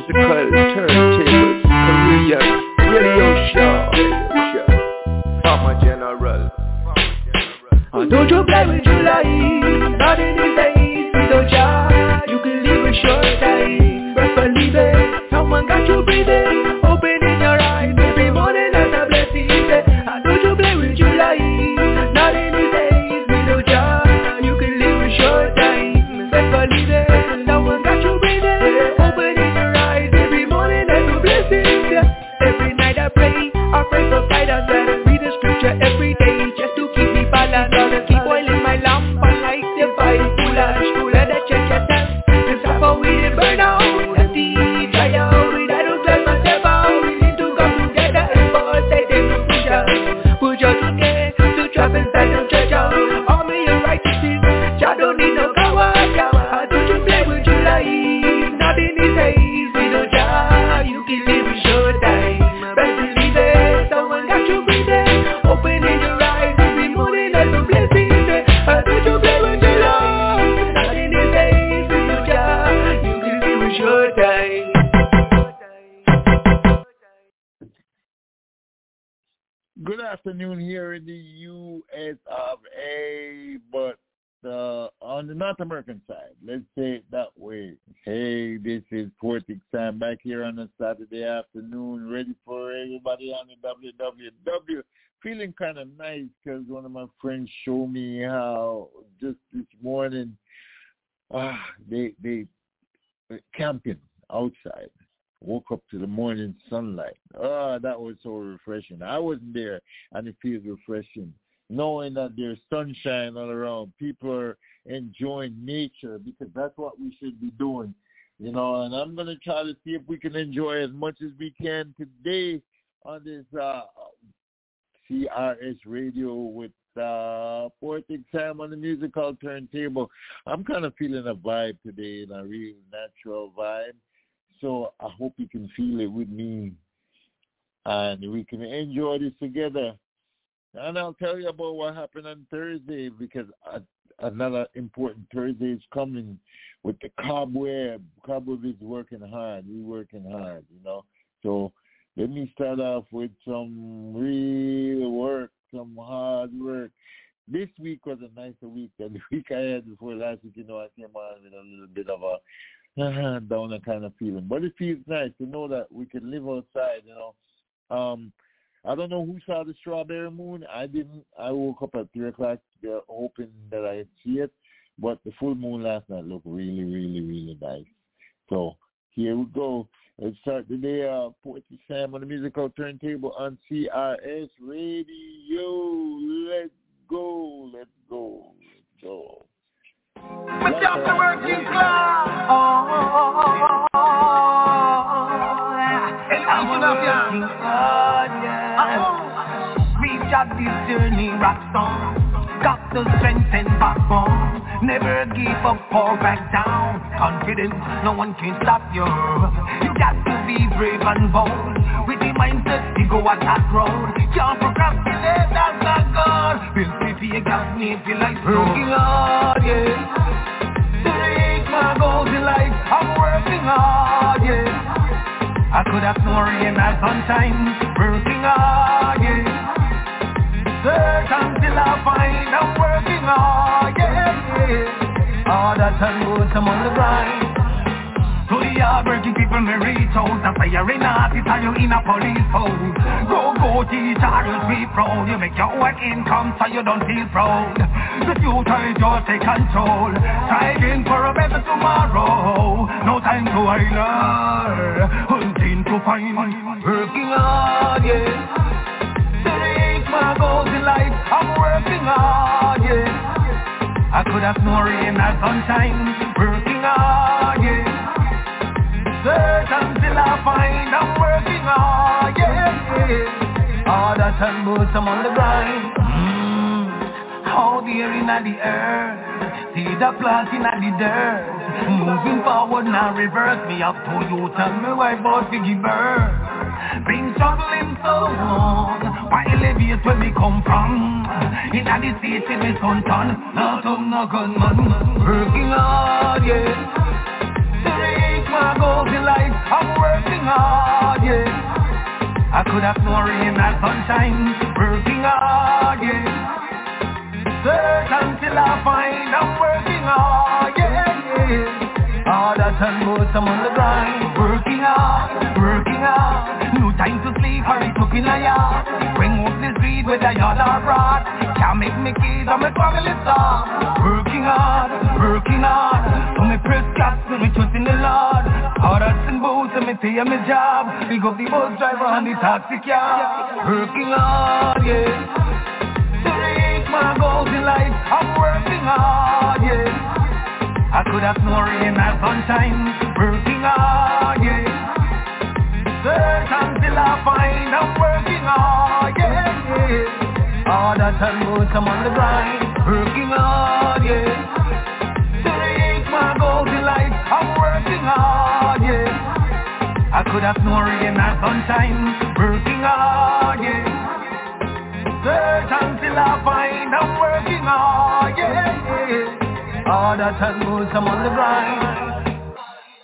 musical turntables, Korean radio show. Farmer General. Don't you play with July, not in these days, we don't try. You can live a short time, but believe it, someone got you breathing, opening your eyes every morning as a blessing. Don't you play with July, not in these days, we don't try. You can live a short time, but believe it, someone got you breathing, opening your eyes every morning as a blessing. Every night I pray for guidance and read the scripture every day just to keep me balanced. Keep oiling my lamp and light the fire full and school and check yourself. The suffer we didn't burn out, empty, dry out. I don't cleanse myself out. We need to come together and both say they can push us together to trap inside the church out. All me your righteousness, I don't need no coward. I don't you play with July, not in these days. We don't die, you can live a short time. Best believe it, someone got you breathing, opening your eyes every morning as a blessing. I don't you play with your love, not in these days. We don't die, you can live a short time. Good afternoon here in the U.S. of A, but on the North American side, let's say it that way. Hey, this is Portic Sam back here on a Saturday afternoon, ready for everybody on the WWW. Feeling kind of nice because one of my friends showed me how just this morning they camping outside. Woke up to the morning sunlight. That was so refreshing. I wasn't there, and it feels refreshing. Knowing that there's sunshine all around. People are enjoying nature because that's what we should be doing. You know, and I'm going to try to see if we can enjoy as much as we can today on this CRS radio with Portic Sam on the musical turntable. I'm kind of feeling a vibe today, a real natural vibe. So I hope you can feel it with me and we can enjoy this together. And I'll tell you about what happened on Thursday because another important Thursday is coming with the Cobweb. Cobweb is working hard. We're working hard, you know. So let me start off with some real work, some hard work. This week was a nicer week than the week I had before last week. You know, I came on with a little bit of a downer kind of feeling. But it feels nice to know that we can live outside, you know. I don't know who saw the strawberry moon. I didn't. I woke up at 3 o'clock hoping that I'd see it. But the full moon last night looked really, really, really nice. So here we go. Let's start the day. Portic Sam on the musical turntable on CRS Radio. Let's go. Let's go. Let's go. With just the working class. I'm working hard, yeah. Reach out this journey, rock song. Got the strength and backbone. Never give up or back down. Confidence, no one can stop you. You got to be brave and bold. With the mindset, you go at that road. Can't procrastinate, that's not good. Build city, you got me feel like working hard, yeah. To reach my goals in life, I'm working hard, yeah. I could have no rain or sunshine, working hard, yeah. Search until I find I'm working hard, yeah. All that time goes, I'm on the grind. To the hard-working people may reach out. The firing artist are you in a police post. Go teacher, you'll be proud. You make your own income so you don't feel proud. The future is yours, take control. Striving for a better tomorrow. No time to idle, hunting to find. Working hard, yeah. To reach my goals in life, I'm working hard, yeah. I could have no rain or sunshine. Working hard, yeah. Search until I find I'm working hard, yeah. All that time goes, I'm on the grind. Out there in the earth, see the plant in the dirt. Moving forward, now reverse me up to you. Tell me why both to give birth. Been struggling so long, why elevate where we come from? In the city, me son turn, not no gunman. Working hard, yeah. To reach my goal. goals in life, I'm working hard, yeah. I could have no rain or sunshine, working hard, yeah. Search until I find I'm working hard, yeah. All that and more, I'm on the grind, working hard. No time to sleep, hurry up in a yard. Bring up the street with a yard or broad. Can't make me kids, I'm a family star. Working hard. So me press gas, so me trust in the Lord. Hard and boots, so me tell you my job. Big up the bus driver and the taxi cab. Working hard, yeah. To reach my goals in life, I'm working hard, yeah. I could have no rain or sunshine, working hard, yeah. Search until I find I'm working hard, yeah. All that and more, I'm on the grind, working hard, yeah. To reach my goals in life, I'm working hard, yeah. I could have no rain or sunshine, working hard, yeah. Search until I find I'm working hard, yeah. All that and more, I'm on the grind.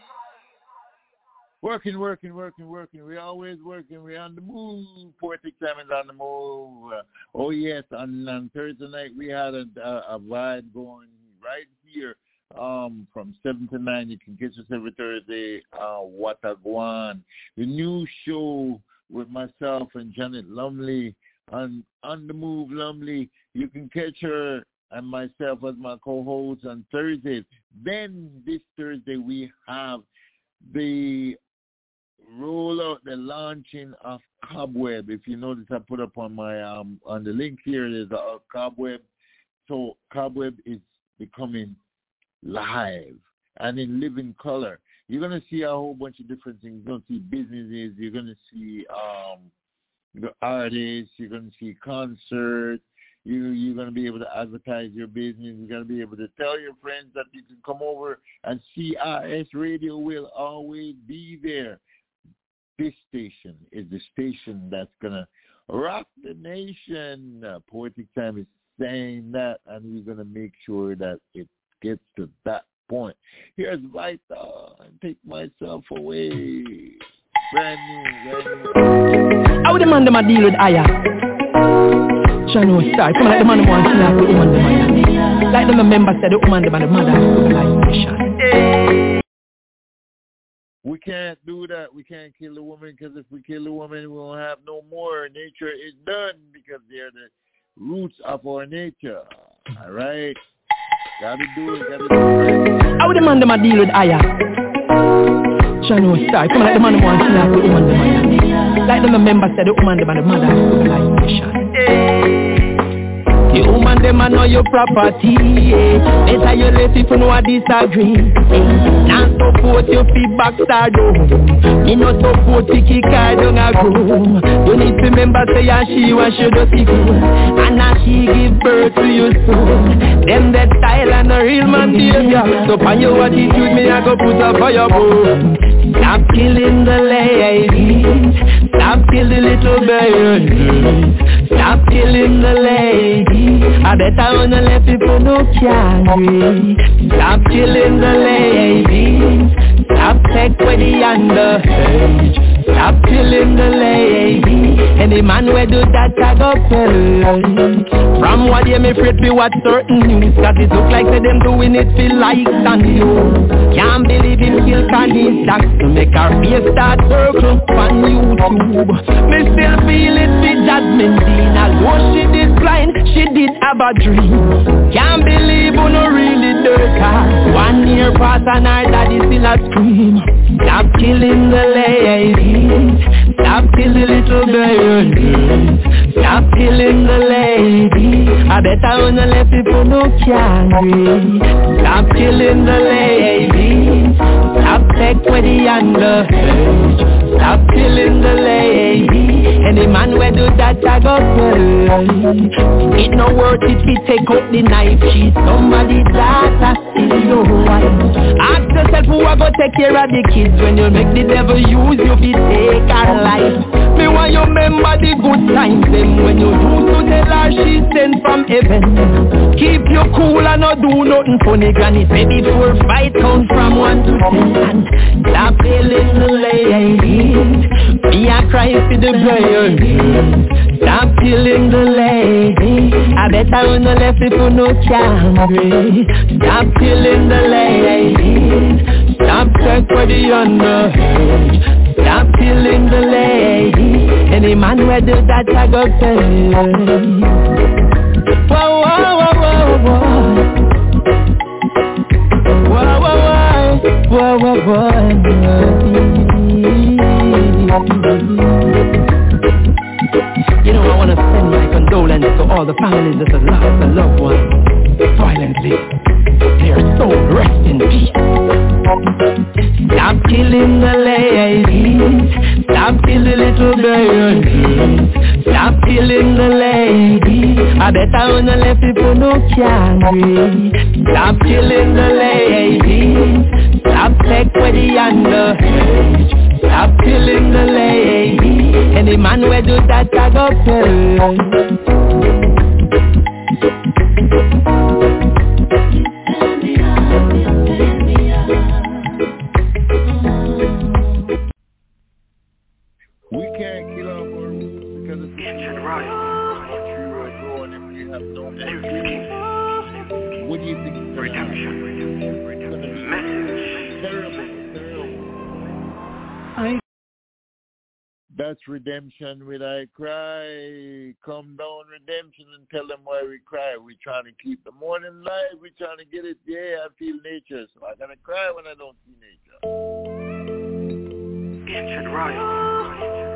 Working. We always working. We're on the move. Poetic Time is on the move. Oh yes, on Thursday night we had a vibe going right here. From 7 to 9, you can catch us every Thursday. Watagwan, the new show with myself and Janet Lumley on the move. Lumley, you can catch her and myself as my co-host on Thursdays. Then this Thursday we have the rollout, the launching of Cobweb. If you notice, I put up on my on the link here, there's a Cobweb. So Cobweb is becoming live and in living color. You're gonna see a whole bunch of different things. You're gonna see businesses. You're gonna see the artists. You're gonna see concerts. You're going to be able to advertise your business. You're going to be able to tell your friends that you can come over, and CRS Radio will always be there. This station is the station that's going to rock the nation. Poetic Time is saying that, and we're going to make sure that it gets to that point. Here's Vita, and Take Myself Away. Brand new. How the man them a deal with Aya? Chano start. Come on, like the man wants to have the woman the mother. Like the member said, the woman the mother. We can't do that. We can't kill the woman, because if we kill the woman, we won't have no more. Nature is done, because they're the roots of our nature. All right? Gotta do it. How the man them a deal with Aya? Chano start. Come on, like the man wants to have the woman the mother. Like the member said, the woman the mother. The woman dem a know your property, better you let people know I disagree. Now support your feedback star do. Me no support Tiki card on a go. You need to remember say she was you do see good, and now she give birth to your soul. Them that style and a real man behavior. So pan your attitude me I go put up for your bone. Stop killing the ladies. Stop killing little babies. Stop killing the ladies. I bet I wanna let people know can't. Stop killing the ladies. Stop take with the underage. Stop killing the lady. Any man will do that I go tell. From what you me afraid be what certain news, cause it look like they them doing it feel like and you can't believe him kill Candice Dax to make her face start circle on YouTube. Me still feel it with Jasmine Dean. Although she did blind, she did have a dream. Can't believe who no really dirt her. 1 year past and her daddy still a scream. Stop killing the ladies. Stop killing little girls. Stop killing the ladies. I bet I wanna let people know can't. Stop killing the ladies. Stop take with the underage. Stop killing the ladies. Any man will do that I go tell. It no worth it we take out the knife. She's somebody's daughter, still your wife. Ask yourself who have go take care of the kids when you make the devil use you to take our life. Me want you remember the good times them when you used to tell her she sent from heaven. Keep you cool and not do nothing funny, granny. Say before fight count from 1 to 10 and stop feeling the ladies. Me a cry for the birds. Stop feeling the ladies. I bet I wanna left people no camera. Stop feeling the ladies. Stop search for the underage. Stop feeling the ladies. Any man where do that I go tell you. Whoa, whoa, whoa, whoa, whoa. Whoa, whoa, whoa, whoa, whoa. You know I wanna send my condolences to all the families that have lost a loved one violently. Their soul rest in peace. Stop killing the ladies. Stop killing little babies. Stop killing the ladies. I bet I wanna let people no carry. Stop killing the ladies. Stop take for the underage. Stop killing the ladies. Any man where do that I go tell. We can't kill our roots because it's country road growing and we have no more. What do you think is going to happen? Terrible. That's redemption with I cry. Come down, redemption, and tell them why we cry. We're trying to keep the morning light. We're trying to get it. Yeah, I feel nature, so I gotta cry when I don't see nature. Ancient Royal.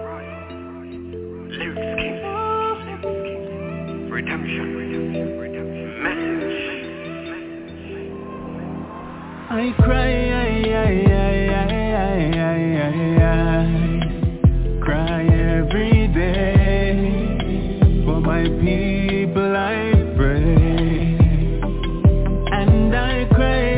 Lyrics King. Redemption. Message. I cry, cry every day. For my people I pray. And I cry,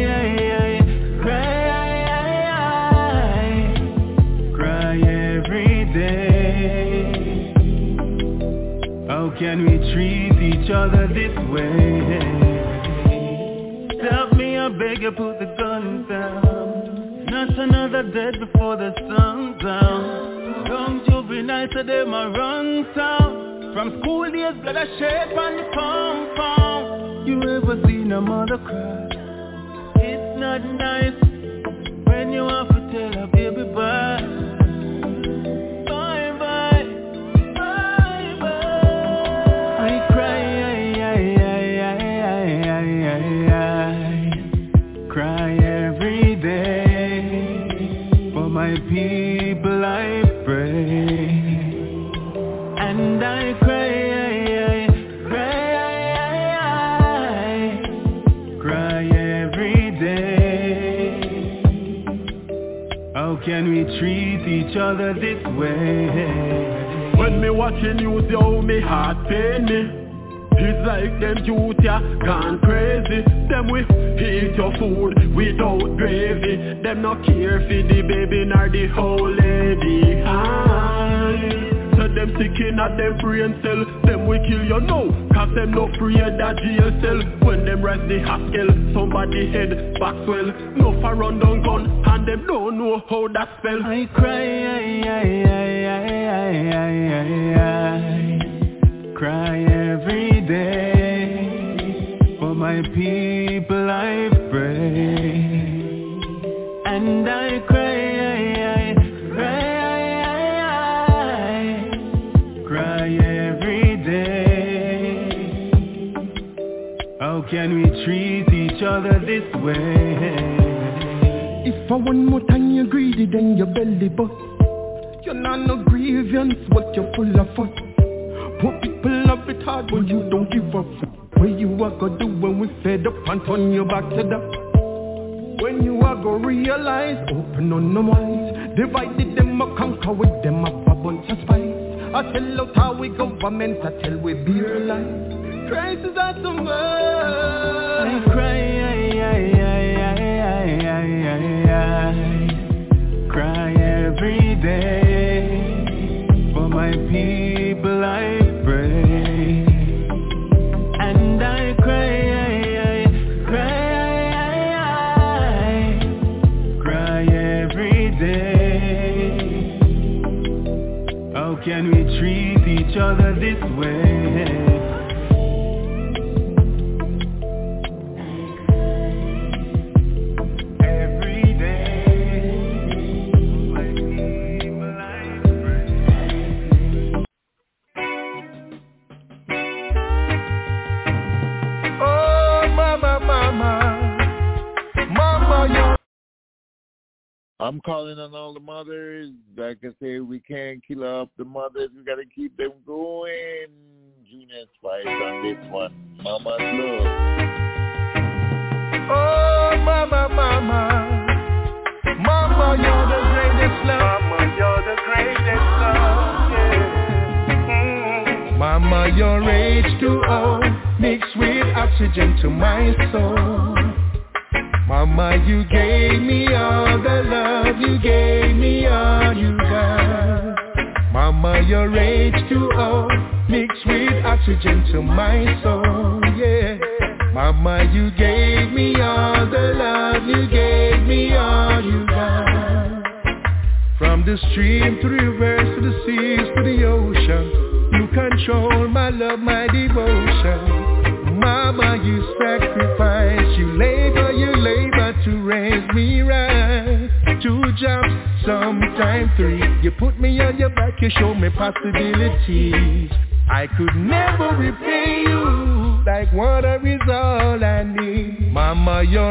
cry every day. How can we treat each other this way? Stop me, I beg you, put the gun down. Not another dead before the sun's down. Young juveniles today my run town. From school days, blood a shape on the compound. You ever seen a mother cry? It's not nice when you have to tell a baby bye. Bye bye, bye bye. I cry, cry every day. For my people I pray. And I cry, cry every day. How can we treat each other this way? When me watching you, yo, me heart pain me. It's like them youth ya gone crazy. Them we eat your food without gravy. Them not care for the baby nor the whole lady. So them sticking at them brain cell. Them we kill you now, cause them not free of that jail cell. When them rise the haskell, somebody head back swell. No for run down gun, and them don't know how that spell. I cry, cry every day. For my people I pray. And I cry, cry every day. How can we treat each other this way? If for one more time you're greedy, then your belly bust. You're not no grievance, what you're full of fuss. Poor people love it hard, but you don't give up. What you are gonna do when we fed up and turn your back to that? When you are gonna realize, open on the eyes. Divided them a conquer with them a bunch of spies. I tell out how we government, I tell we be realize. Christ is at the mind. I cry, can we treat each other this way? I'm calling on all the mothers. Like I say, we can't kill off the mothers. We got to keep them going. Junior Spice on this one. Mama's love. Oh, mama, mama. Mama, you're the greatest love. Mama, you're the greatest love. Yeah. Mama, your H2O mixed with oxygen to my soul. Mama, you gave me all the love, you gave me all you got. Mama, your H2O mixed with oxygen to my soul, yeah. Mama, you gave me all the love, you gave me all you got. From the stream to the rivers to the seas to the ocean, you control my love, my devotion. Mama, you sacrifice, you labor to raise me right. 2 jobs, sometime 3. You put me on your back, you show me possibilities. I could never repay you, like water is all I need. Mama, your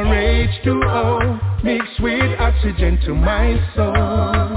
H2O mixed with oxygen to my soul.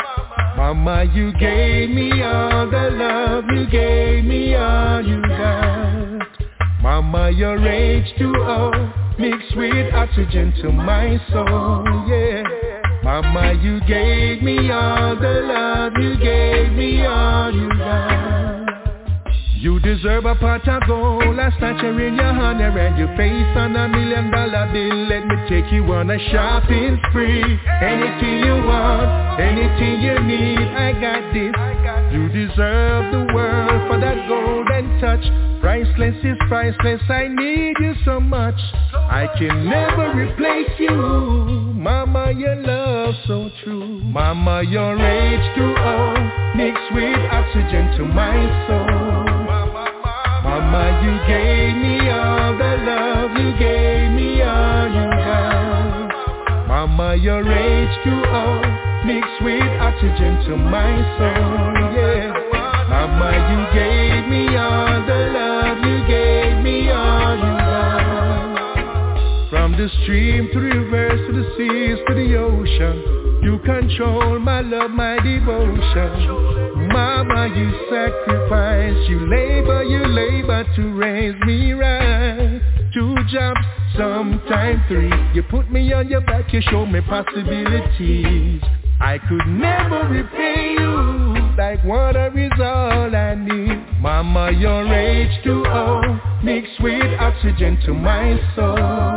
Mama, you gave me all the love, you gave me all you got. Mama, your H2O mixed with oxygen to my soul, yeah. Mama, you gave me all the love, you gave me all you got. You deserve a pot of gold, a statue in your honor and your face on $1 million bill. Let me take you on a shopping spree. Anything you want, anything you need, I got this. You deserve the world for that golden touch. Priceless is priceless, I need you so much. I can never replace you. Mama, your love so true. Mama, your H2O mixed with oxygen to my soul. Mama, you gave me all the love, you gave me all you got. Mama, your H2O mixed with oxygen to my soul, yeah. Mama, you gave me all the love, you gave me all you got. From the stream to the rivers to the seas to the ocean, you control my love, my devotion. Mama, you sacrifice, you labor to raise me right. 2 jobs, sometime 3. You put me on your back, you show me possibilities. I could never repay you, like water is all I need. Mama, your H2O mixed with oxygen to my soul.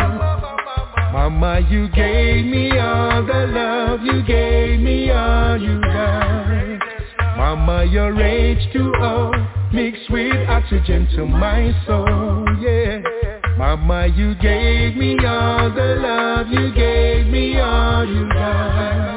Mama, you gave me all the love, you gave me all you got. Mama, your H2O mixed with oxygen to my soul, yeah. Mama, you gave me all the love, you gave me all you got.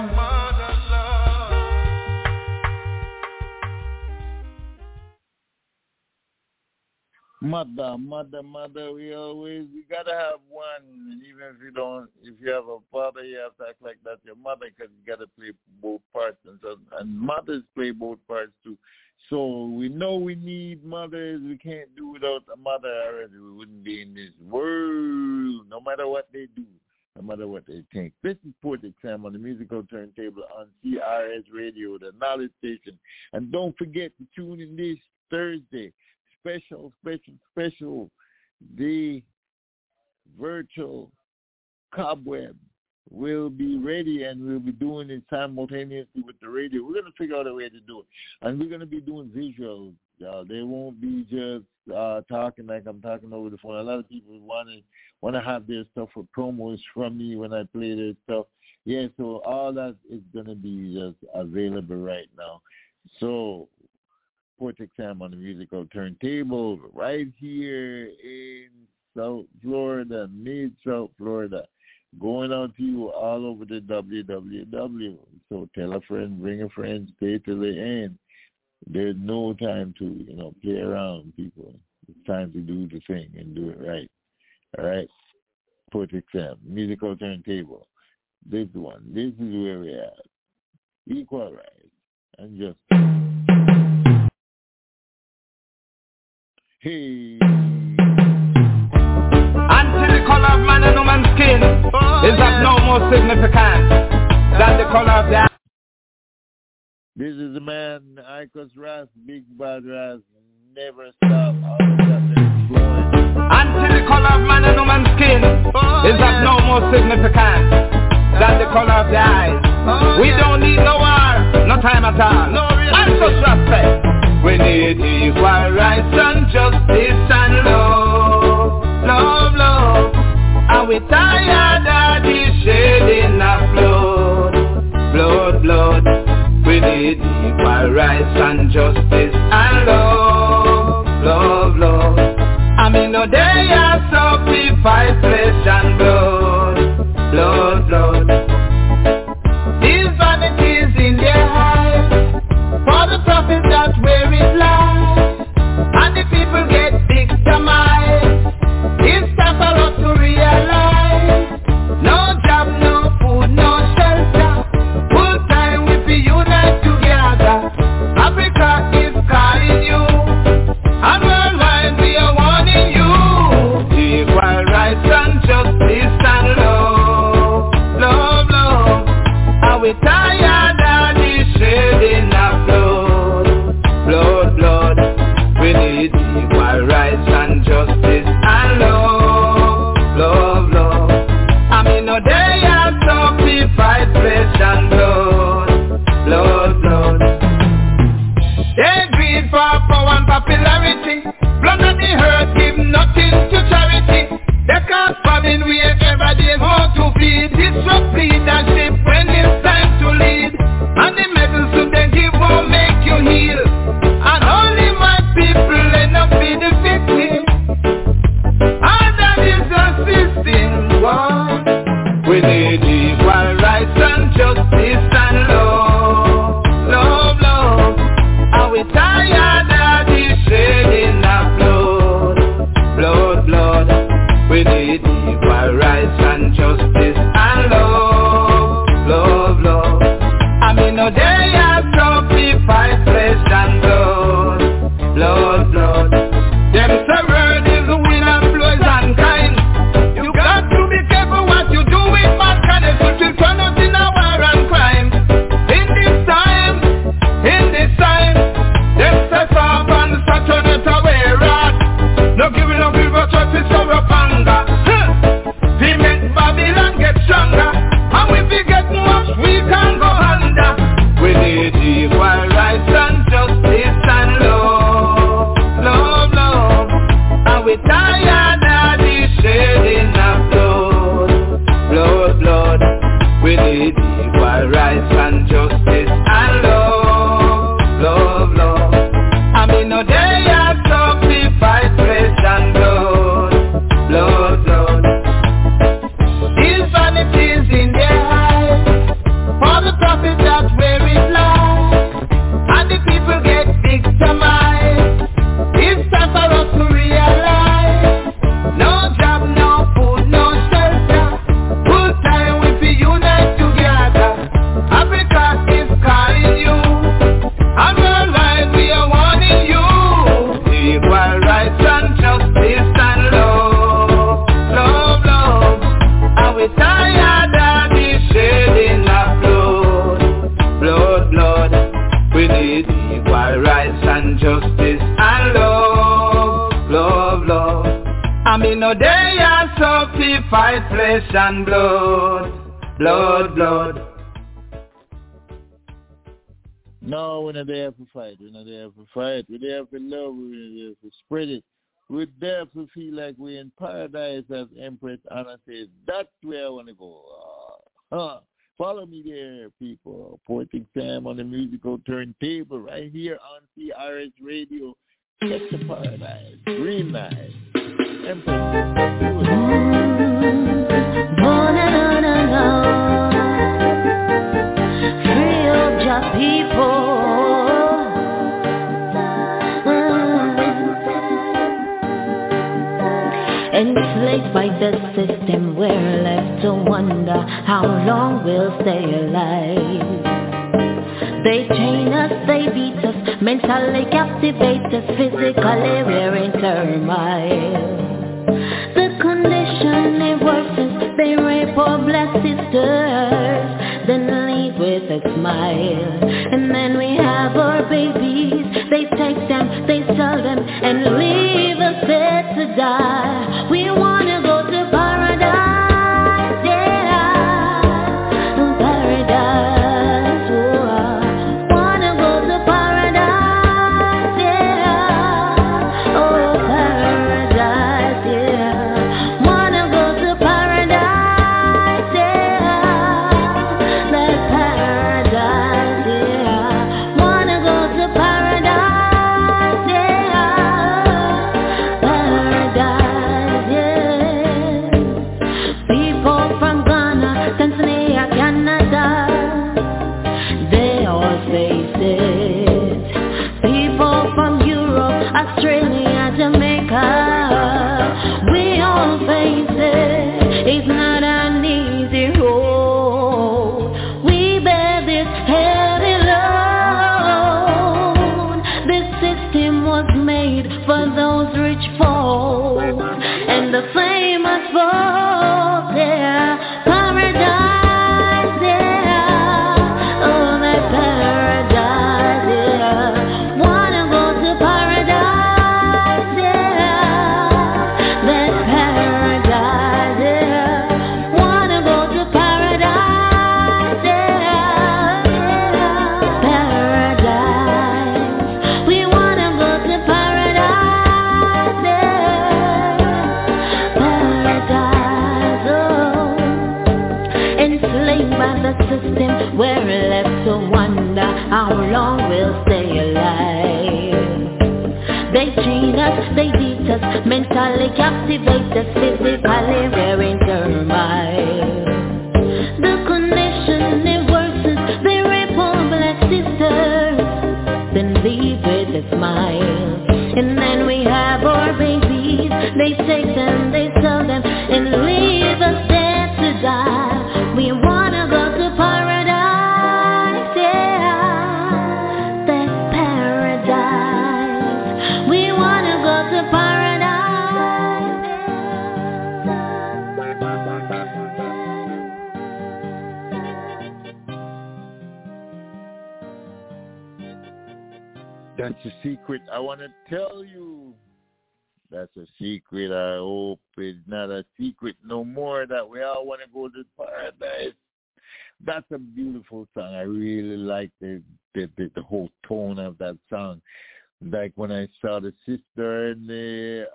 Mother, we gotta have one. And even if you have a father, you have to act like that's your mother, because you gotta play both parts. And mothers play both parts too. So we know we need mothers. We can't do without a mother already. We wouldn't be in this world, no matter what they do, no matter what they think. This is Poetic Sam on the Musical Turntable on CRS Radio, the Knowledge Station. And don't forget to tune in this Thursday. Special, the virtual Cobweb will be ready, and we'll be doing it simultaneously with the radio. We're going to figure out a way to do it. And we're going to be doing visuals. They won't be just talking like I'm talking over the phone. A lot of people want to have their stuff for promos from me when I play their stuff. Yeah, so all that is going to be just available right now. So Poetic Sam on the Musical Turntable right here in South Florida, mid-South Florida. Going out to you all over the WWW. So tell a friend, bring a friend, stay till the end. There's no time to, play around, people. It's time to do the thing and do it right. All right? Poetic Sam, musical turntable. This one. This is where we're at. Equal rights and justice. Hey. Until the color of man and woman's skin is of no more significance than the color of the. This is the man, Icos Ras, Big Bad Ras, never stop, until the color of man and woman's skin is of no more significance than the color of the eyes. We don't need no war, no time at all, and such respect. We need equal rights and justice and love, love, love. And we tired of the shedding of blood, blood, blood. We need equal rights and justice and love, love, love. I mean, no day or so we fight flesh and blood, blood, blood. These vanities in their eyes, for the profit that where it lies, and the people get victimized. It's time for us to realize, no job, no food, no shelter. Full time we be unite together. Africa is calling you, and worldwide we are warning you. Equal rights and justice and love, love, love. And we tired of the shedding of blood, blood, blood. We need equal rights and justice and love, love, love. I mean, no day or so we fight flesh and blood, blood, blood. They greed for power and popularity. Blood and the hurt give nothing to charity. They can't famine wherever they want to feed. Disrupt leadership when it's time to lead. And the medals to they give won't make you heal. And only my people end up being the victim. And that is the system, one. We need equal rights and justice and love, love, love. And we tired of the shedding of blood, blood, blood. We need equal rights and justice and love, love, love. I mean, no day after we fight flesh and blood, blood, blood. Them say word is the wind and blows unkind. You got to be careful what you do with mankind. It will turn out in a war and crime. In this time, them set up and saturate away rat. No giving up with a church is over anger. We make Babylon get stronger, and if we get much we can go under. We need equal rights and justice and love, love, love. And we tired of the shedding of blood, blood, blood. We need equal rights and justice and love, love, love. I mean, no day after we fight flesh and blood, blood, blood. These vanities in their eyes, for the profit that where it lies, and the people get victimized. It's time for us to realize, no job, no food, no shelter. Full time we be unite together. Africa is calling you, and worldwide we are warning you. Equal rights and justice and love, love, love. And we tired of the shedding of blood, blood, blood. We need equal rights and justice and love, love, love. I mean, no day or so we fight flesh and blood, blood, blood. No, we're not there for fight. We're not there for fight. We're there for love. We're there for spread it. We're there to feel like we're in paradise, as Empress Anna says. That's where I want to go. Follow me there, people. Poetic Sam on the musical turntable right here on CRS Radio. Get to paradise. Real nice. Empress, do it. Free up your people. we're left to wonder how long we'll stay alive. They chain us, they beat us, mentally captivate us, physically we're in turmoil. The condition it worsens, they rape our black sisters, then leave with a smile. And then we have our babies, they take them, they sell them, and leave us there to die. We wanna go to paradise, yeah, paradise, oh, wanna go to paradise, yeah, oh, paradise, yeah, wanna go to paradise, yeah, that paradise, yeah, wanna go to paradise, yeah, paradise, yeah. People from Ghana, Tanzania, Canada, they all face it. People from Europe, Australia, Jamaica, we all face it. It's not an easy road. We bear this heavy load. This system was made for those rich folks and the famous folks, yeah. Paradise, yeah, oh, that paradise, yeah. Wanna go to paradise, yeah, that paradise, yeah. Wanna go to paradise, yeah, paradise. We wanna go to paradise, yeah, paradise, oh. Enslaved by the system, we're left to wonder how long we'll stay alive. They chain us, they beat us, mentally captivate us, physically we're in turmoil. The condition it worsens, they rape our black sisters, then leave with a smile. And then we have our babies, they take them, they sell them, and leave us there to die. We wanna go to paradise, yeah, that paradise. We wanna go to paradise. That's a secret I want to tell you. That's a secret. I hope it's not a secret no more that we all want to go to paradise. That's a beautiful song. I really like the whole tone of that song. Like when I saw the sister and the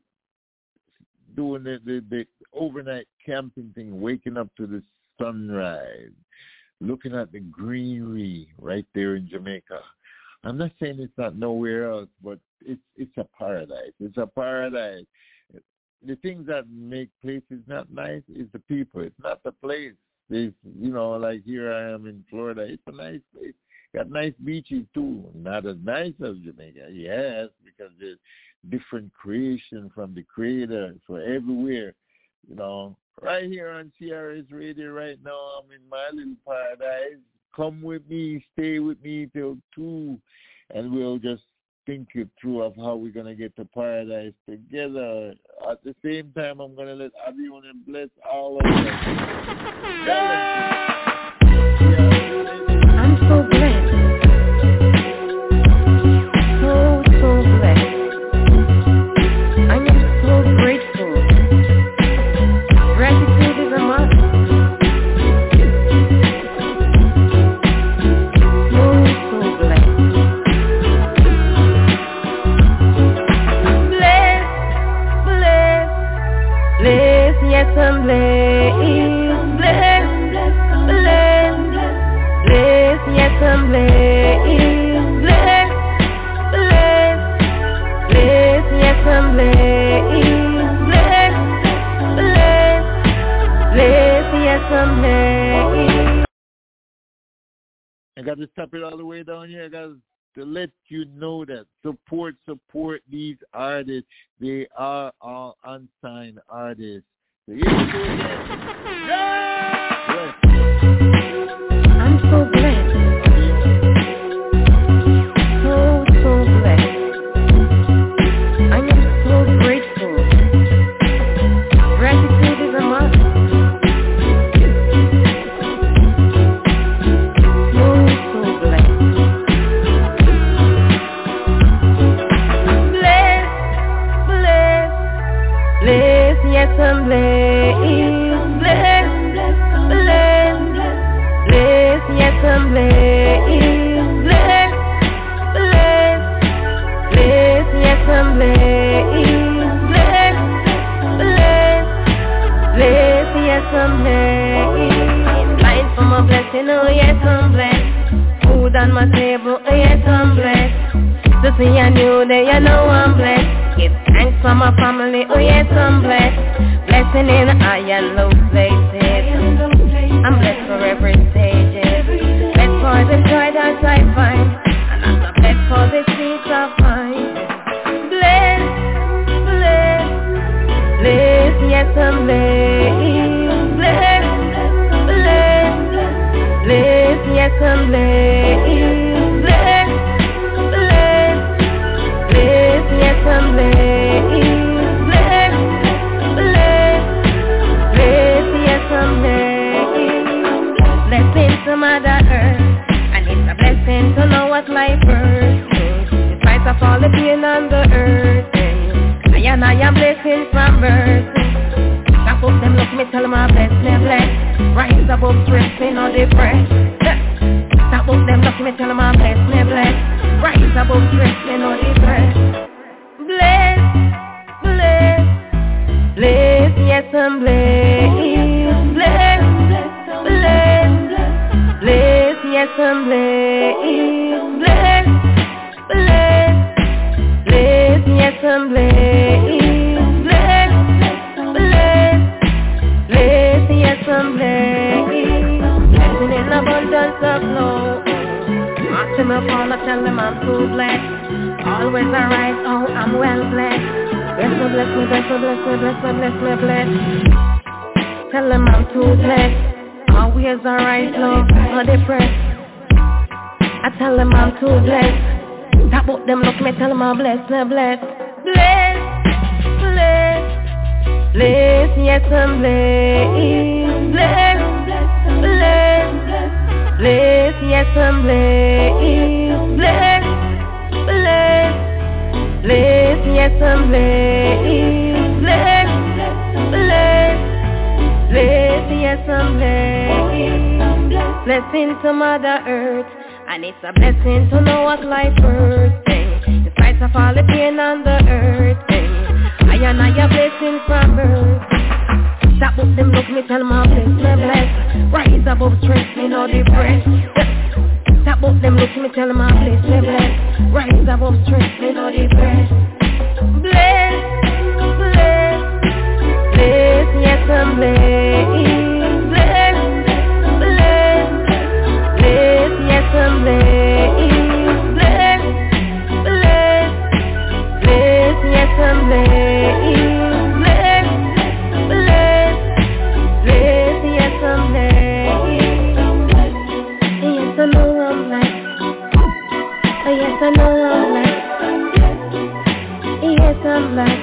doing the overnight camping thing, waking up to the sunrise, looking at the greenery right there in Jamaica. I'm not saying it's not nowhere else, but it's a paradise. It's a paradise. The things that make places not nice is the people. It's not the place. It's, like here I am in Florida. It's a nice place. Got nice beaches too. Not as nice as Jamaica, yes, because there's different creation from the creator. So everywhere, right here on CRS Radio right now, I'm in my little paradise. Come with me, stay with me till 2, and we'll just think it through of how we're going to get to paradise together. At the same time, I'm going to let everyone and bless all of us. I'm so blessed. So blessed. I am so grateful. Gratitude is a must. Yes, I'm blessed, blessed, yes, I'm blessed, blessed, yes, I'm blessed, blessed, yes, I'm blessed. I got to stop it all the way down here. I got to let you know that support these artists. They are all unsigned artists. I'm so blessed. So blessed. I am so grateful. Gratitude is a must. So blessed. Blessed, yes I'm blessed. Blessed, yes I'm blessed. Blessed, yes I'm blessed. Blessed, yes I'm blessed. Life from a blessing, oh yes I'm blessed. Food on my table, oh yes I'm blessed. To see a new day, you know I'm blessed. Give thanks for my family, oh yes I'm blessed. Blessing in high and low places. I'm blessed for every stage. Blessed for the joy that I find, and I'm not blessed for the peace I find. Blessed, yes I'm blessed. Blessed, yes I'm blessed. Yes, I'm blessed. Yes, I'm blessed. Blessing to Mother Earth, and it's a blessing to know what life is. Despite of all the pain on the earth, I am blessing from birth. Stop up them, look me, tell them I'm blessed, me blessed. Rise above stressing or depressed. Stop up them, look me, tell them I'm blessed, me blessed. Rise above stressing or depressed. Blessed, yes I'm blessed. Blessed, yes I'm blessed. Blessed, yes I'm blessed. Blessed, yes I'm blessed. Blessing in abundance of love. After me fall, I tell them I'm too blessed. Always alright, oh, I'm well blessed. Bless me, bless me, bless me, bless me, bless me, bless me, bless. Tell them I'm too blessed. Always alright, Lord, not depressed. I tell them I'm too blessed. Tap up them, look me, tell them I'm blessed, me blessed. Blessed, yes I'm blessed. Blessed, yes I'm blessed. Blessed, yes I'm blessed. Blessed, yes I'm blessed. Blessing to Mother Earth, and it's a blessing to know what life worth. Despite of all the pain on the earth, I and I a blessing from birth. Stop up them, look me, tell them I'm blessed, me blessed. Rise above stress, me no depressed. Tap up them, look me, tell them I'm blessed, me blessed. Rise above stress, me no depressed. Blessed, yes I'm blessed. Blessed, yes I'm blessed. Blessed, yes I'm blessed. Blessed, yes I'm blessed. Yes I know I'm blessed. Yes I know I'm blessed. Yes I'm blessed.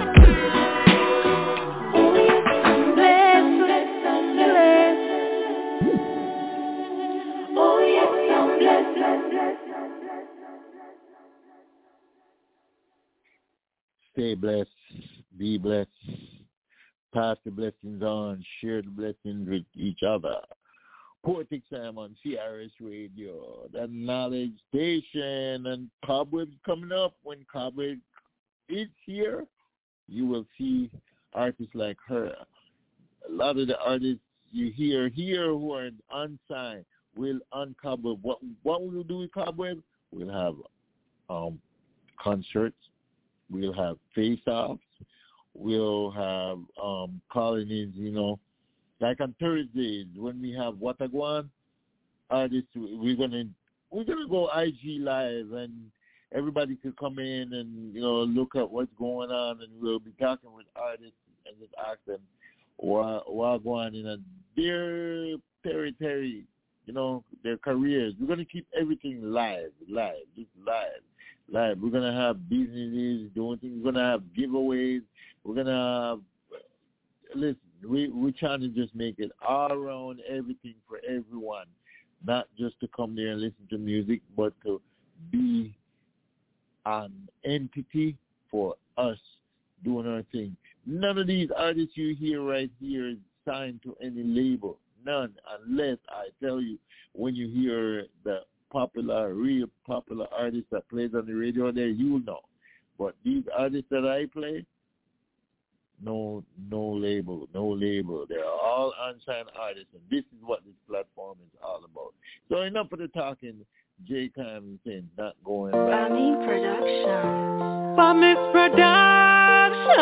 Stay blessed, be blessed, pass the blessings on, share the blessings with each other. Poetic Sam on CRS Radio, the knowledge station, and Cobweb's coming up. When Cobweb is here, you will see artists like her. A lot of the artists you hear here who are unsigned will uncobweb. What will we do with Cobweb? We'll have concerts. We'll have face-offs. We'll have call-ins, like on Thursdays when we have Watagwan artists. We're gonna go IG live, and everybody could come in and look at what's going on, and we'll be talking with artists and just ask them Wagwan in their territory, their careers. We're going to keep everything live. We're going to have businesses doing things. We're going to have giveaways. We're going to have, listen, we're trying to just make it all around everything for everyone, not just to come there and listen to music, but to be an entity for us doing our thing. None of these artists you hear right here is signed to any label. None, unless I tell you when you hear the real popular artist that plays on the radio there, you'll know. But these artists that I play, no label. They're all unsigned artists, and this is what this platform is all about. So enough of the talking. J. Cam saying not going back. Bami Production. Bami's Production.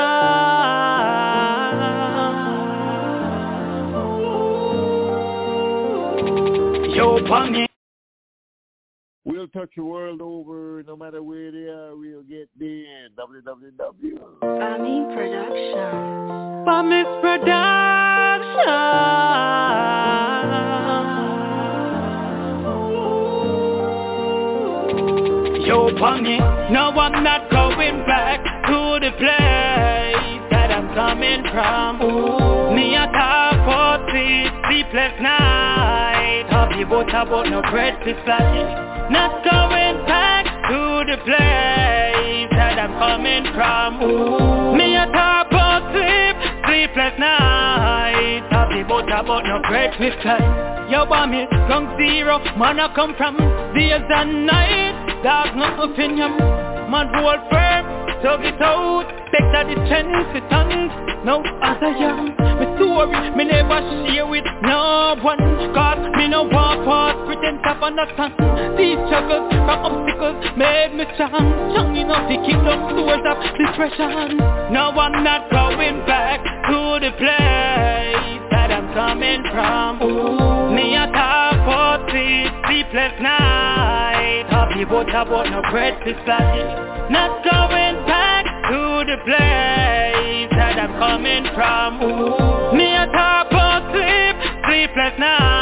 Yo, Bami. We'll touch the world over, no matter where they are, we'll get there. www. Bami Production. Bami's Production. Yo, Bami, no, I'm not going back to the place that I'm coming from. Me a talk for sleepless night. Happy about no bread to fly. Not going back to the place that I'm coming from. Me a talk for sleepless night. Happy about no bread to fly. Yo, Bami, from zero, man I come from days and nights. Dog, no opinion, man hold firm, tug it out, better the chance to tongues, no as I am, my story, me never share with no one, cause me no walk past, pretend to understand, these struggles from obstacles made me strong enough to keep those doors of depression, no I'm not going back to the place that I'm coming from, me a talk for sleepless night, happy about no bread to fly, not going back to the place that I'm coming from, me a talk for sleepless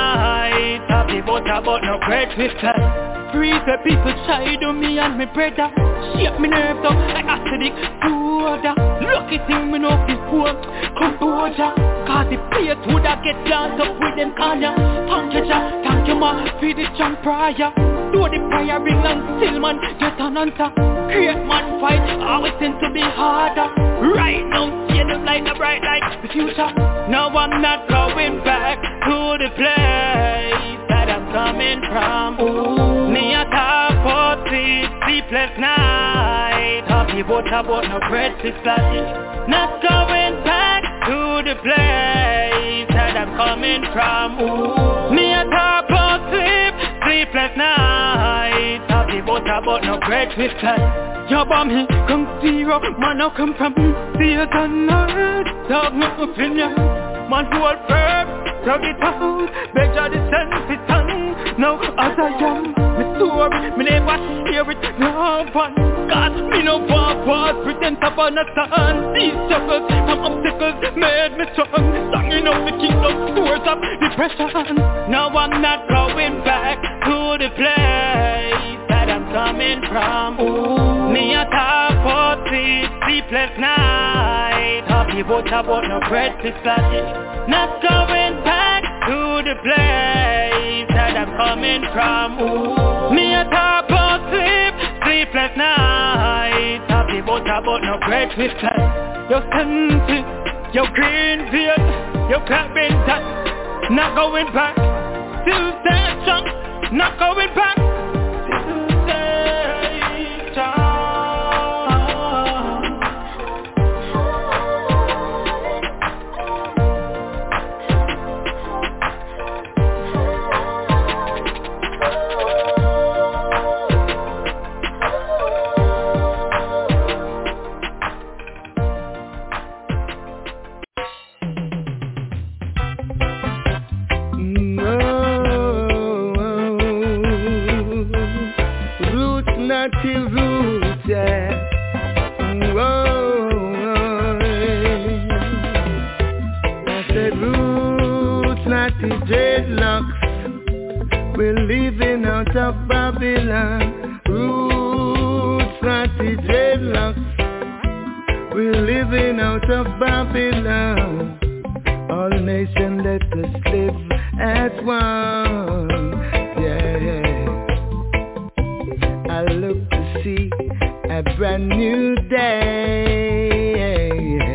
night, happy about no bread to fly, free the people shy to me and my brother, shape me nerves up like acidic soda, lucky thing me know this work, composure, cause the place would have get glanced up with them Kanye, thank you ma, feed the strong prayer, do the prayer ring and still man get an answer, great man fight, always tend to be harder, right now see them like a bright light, the future, no I'm not going back to the place that I'm coming from, me a talk for sleepless night, happy about no bread to fly, not going back to the place that I'm coming from, me a talk for sleepless night, happy about no bread to fly, yo Bami, come zero, man I come from days and nights, dog no opinion, man hold firm, tug it out, better the sense to tongue, now as I am, my story, me never share with no one, cause me no walk pretend to understand, these struggles and obstacles made me strong, enough to keep those doors of depression, now I'm not going back to the place that I'm coming from, me a talk for sleepless night, happy about no bread to fly, not going back to the place that I'm coming from, me a talk for sleepless night, happy about no bread to fly, yo sense, yo green beard, yo clapping that, not going back, still stay strong, not going back, still stay strong. natty dreadlocks. We're living out of Babylon. Roots, natty dreadlocks. We're living out of Babylon. All nations let us live as one. Yeah. I look to see a brand new day.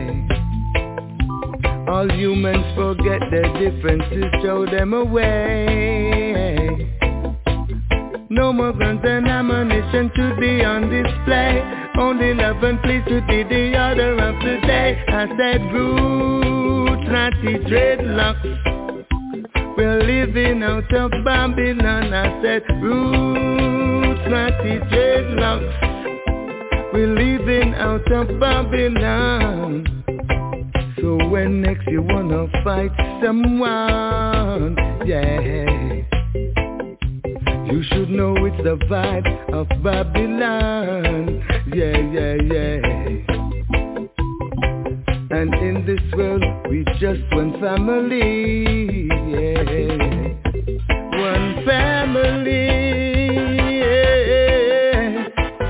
All humans forget their differences, throw them away. No more guns and ammunition to be on display. Only love and peace to be the order of the day. I said roots, natty dreadlocks. We're living out of Babylon. I said roots, natty dreadlocks. We're living out of Babylon. So when next you wanna fight someone, yeah, you should know it's the vibe of Babylon. Yeah, yeah, yeah. And in this world we just one family, yeah. One family, yeah.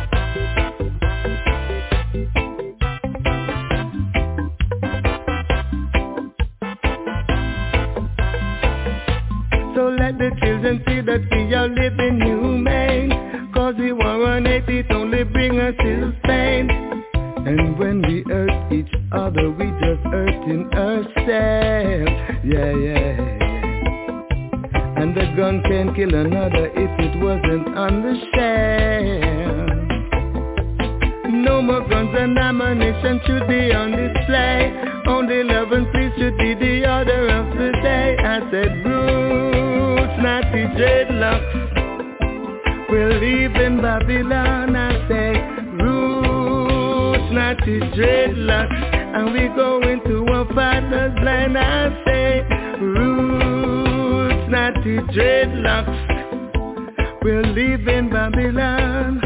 So let the children see that we are living humane. Cause the war on hate, it only bring us ill pain. And when we hurt each other, we just hurting ourselves. Yeah, yeah. And the gun can kill another if it wasn't on the shelf. No more guns and ammunition should be on display. Only love and peace should be the order of the day. I said roots, natty dreadlocks. We're leaving Babylon. I say roots, natty dreadlocks. And we go into our father's land. I say roots, natty dreadlocks. We're leaving Babylon.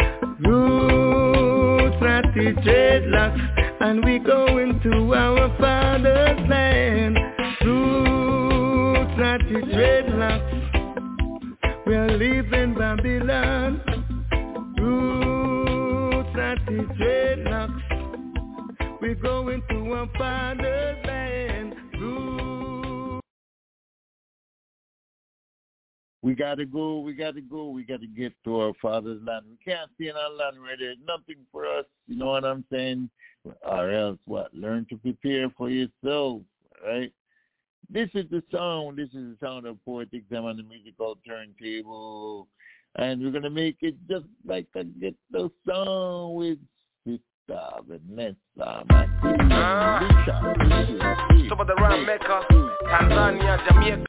Roots, natty dreadlocks. And we go into our father's land. Roots, natty dreadlocks. We're leaving Babylon. Roots, natty dreadlocks. We're going to our father's land. Roots. We gotta go, we gotta get to our father's land. We can't stay in our land where there's nothing for us, you know what I'm saying? Or else what? Learn to prepare for yourself, right? This is the sound of Poetic Time on the musical turntable. And we're gonna make it just like a ghetto song with Sister Vanessa. Some of the Ram Mecca, Tanzania, Jamaica.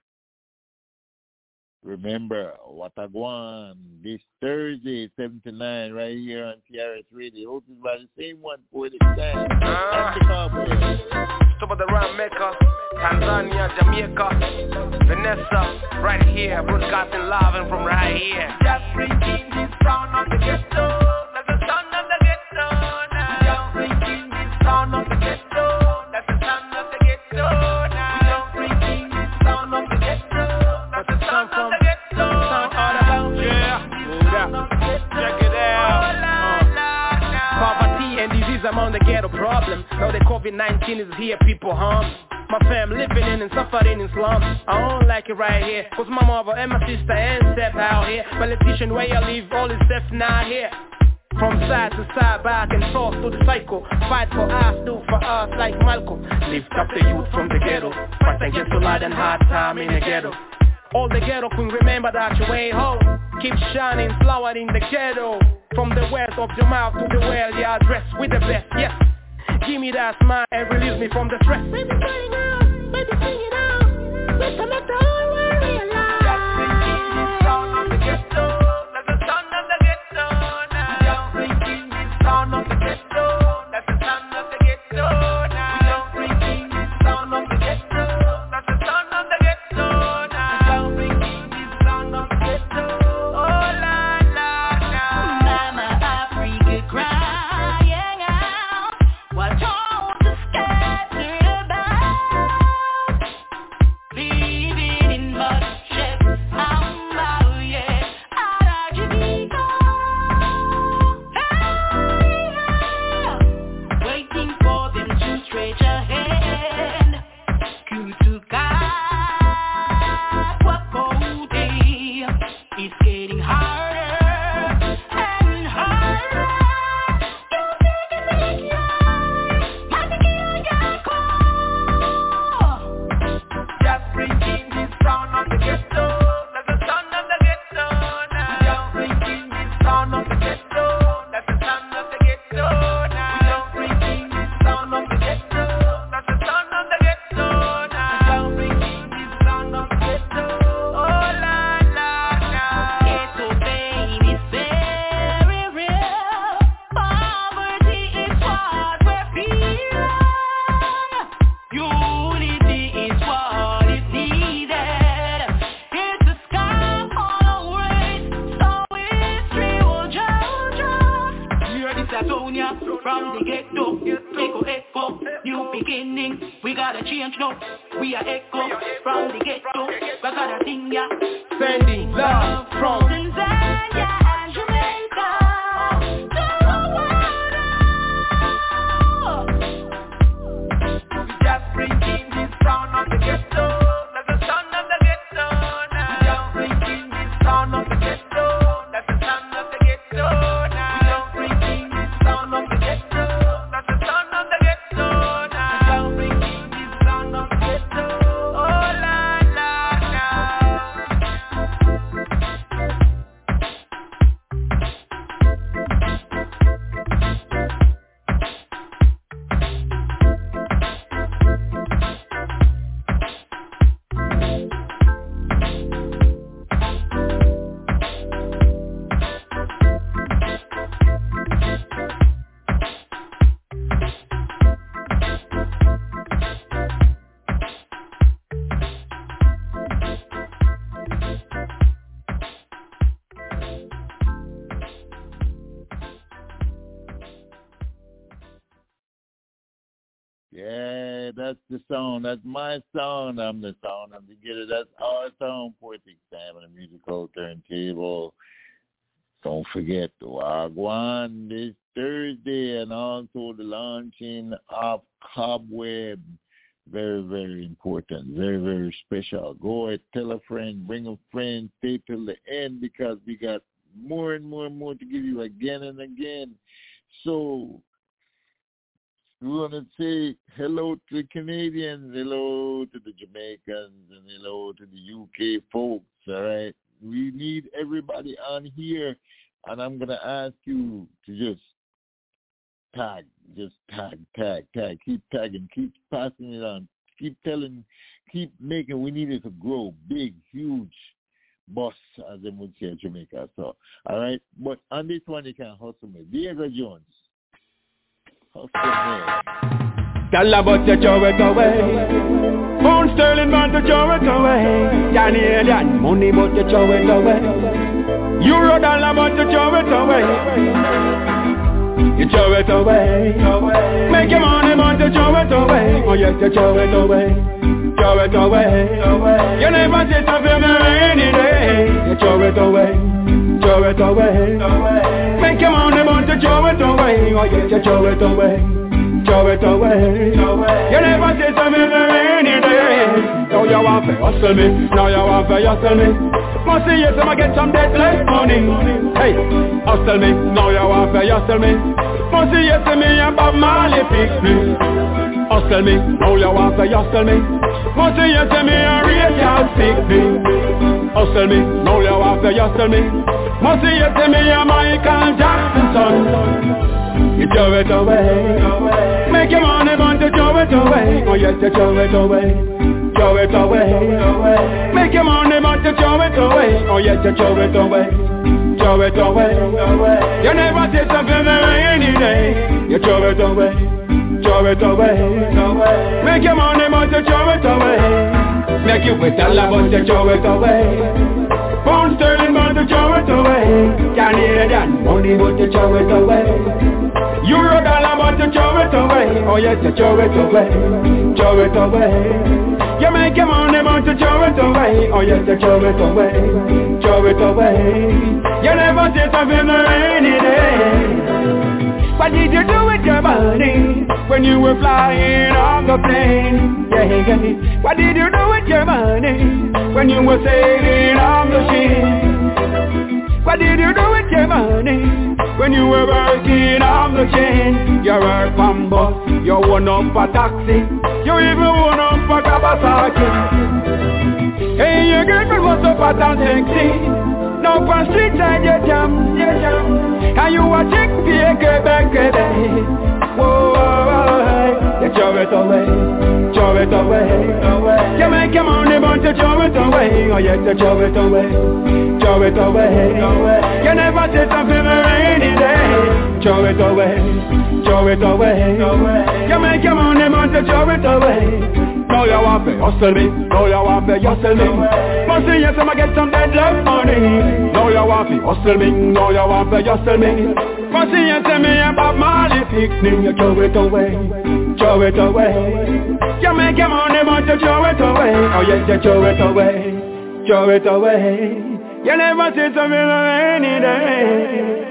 Remember, Watagwan, this Thursday, 7-9, right here on TRS Radio, hosted by the same one, Poetic Time. Some of the Ram Mecca, Tanzania, Jamaica, Vanessa, right here, broadcasting live and from right here. Just bringing this sound of the ghetto, that's the sound of the ghetto now. Just bringing this sound of the ghetto, that's the sound of the ghetto now. Just bringing this sound of the ghetto, that's the sound of the ghetto now. Yeah, check it out. Poverty and disease among the ghetto problem. Now the COVID-19 is here, people harm. My fam living in and suffering in slums. I don't like it right here, cause my mother and my sister and step out here. Politician where you live, all is left now here. From side to side, back and forth to the cycle. Fight for us, do for us like Malcolm. Lift up the youth from the ghetto. Fight against the light and hard time in the ghetto. All the ghetto queen, remember that you ain't home. Keep shining, flower in the ghetto. From the west of your mouth to the well, you are dressed with the best, yes. Give me that smile and release me from the stress. Baby, sing it out, baby, sing it out. Let the whole world realize. Just bringing this sound of the ghetto, that's the sound of the ghetto now. Just bringing this sound of the ghetto, that's the sound of the ghetto now. Just bringing this sound of the ghetto, that's the sound of the ghetto now. Just bringing this sound of the ghetto. Oh la la la. Mama Africa crying out. What all the scattered about, leaving never change, no. We are echo from the ghetto. We got a thing, yeah. Sending love from Tanzania and Jamaica to the world. We just bringing this sound of the ghetto. That's the sound of the ghetto now. We just bringing this sound of the ghetto. That's the sound of the ghetto now. We just bringing this sound of the ghetto. That's the sound of the ghetto now. We just bringing this sound of the ghetto. Oh la la la. Yeah, that's the song. That's my song. I'm the song. I'm the getter. That's our song. Poetic Time on the musical turntable. Don't forget the Wagwan this Thursday and also the launching of Cobweb. Very, very important. Very, very special. Go ahead, tell a friend, bring a friend, stay till the end because we got more and more and more to give you again and again. So we want to say hello to the Canadians, hello to the Jamaicans, and hello to the UK folks, all right? We need everybody on here, and I'm going to ask you to just tag. Keep tagging, keep passing it on, keep telling, keep making. We need it to grow big, huge, boss, as they would say in Jamaica. So, all right? But on this one, you can hustle me. Diego Jones. Tell about your throw it away. Pound sterling man to throw it away. Canadian money but you throw it away. Euro dollar but you throw it away. You throw it away. Make your money but you throw it away. Oh yes, you throw it away. Throw it away. You never sit up in the rainy day. You throw it away. Throw it away. Make your money but you throw it away. Oh yes, you throw it away. Throw it away. You never say something in the rainy day. Now you want to hustle me. Now you want to hustle me. Must see yes, I'ma get some deadline money. Hey, hustle me. Now you want to hustle me. Must see yes, me and Bob Marley fix me. Hustle me. Now you want to hustle me. Must see yes, me and Ray Charles fix me. Hustle me. Now you want to hustle me. Must see yes, me and Michael Jackson son. You throw it away. Make your money but you throw it away. Oh yes, you throw it away. Throw it away. Make your money but you throw it away. Oh yes, you throw it away. Throw it away. You never say something in the rainy day. You throw it away. Throw it away. Make your money but you throw it away. Make you with a lot but you throw it away. Pound sterling but you throw it away. Canadian money but you throw it away. Euro dollar but you throw it away. Oh yes, you throw it away. Throw it away. You make your money but you throw it away. Oh yes, you throw it away. Throw it away. You never say something in the rainy day. What did you do with your money when you were flying on the plane? Yeah. What did you do with your money when you were sailing on the ship? What did you do with your money when you were working on the chain? You work from bus, you own up a taxi, you even own up a Kawasaki. Hey, your girlfriend was up at town sexy. Now on street side you jam. And you a chick pay Quebec. Whoa, you throw it away. Throw it away. You make your money but you throw it away. Oh yes, you throw it away. Throw it away. You never say something in the rainy day. Throw it away. Throw it away. You make your money but you throw it away. now you want to hustle me. Now you want to hustle me. But see yes, I'ma get some dead love money. Now you want to hustle me. Now you want to hustle me. But see yes, me and Bob Marley picnic. You throw it away, throw it away. You make your money, but you throw it away. Oh yes, you throw it away, throw it away. You never see something on a rainy day.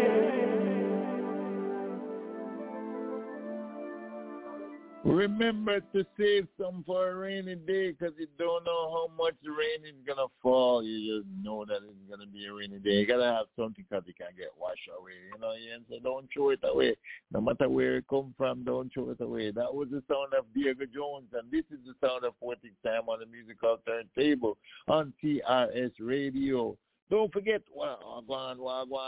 Remember to save some for a rainy day, because you don't know how much rain is going to fall. You just know that it's going to be a rainy day. You got to have something because it can get washed away. You know, so don't throw it away. No matter where it comes from, don't throw it away. That was the sound of Diego Jones, and this is the sound of Poetic Time on the Musical Turntable on CRS Radio. Don't forget, Wagwan.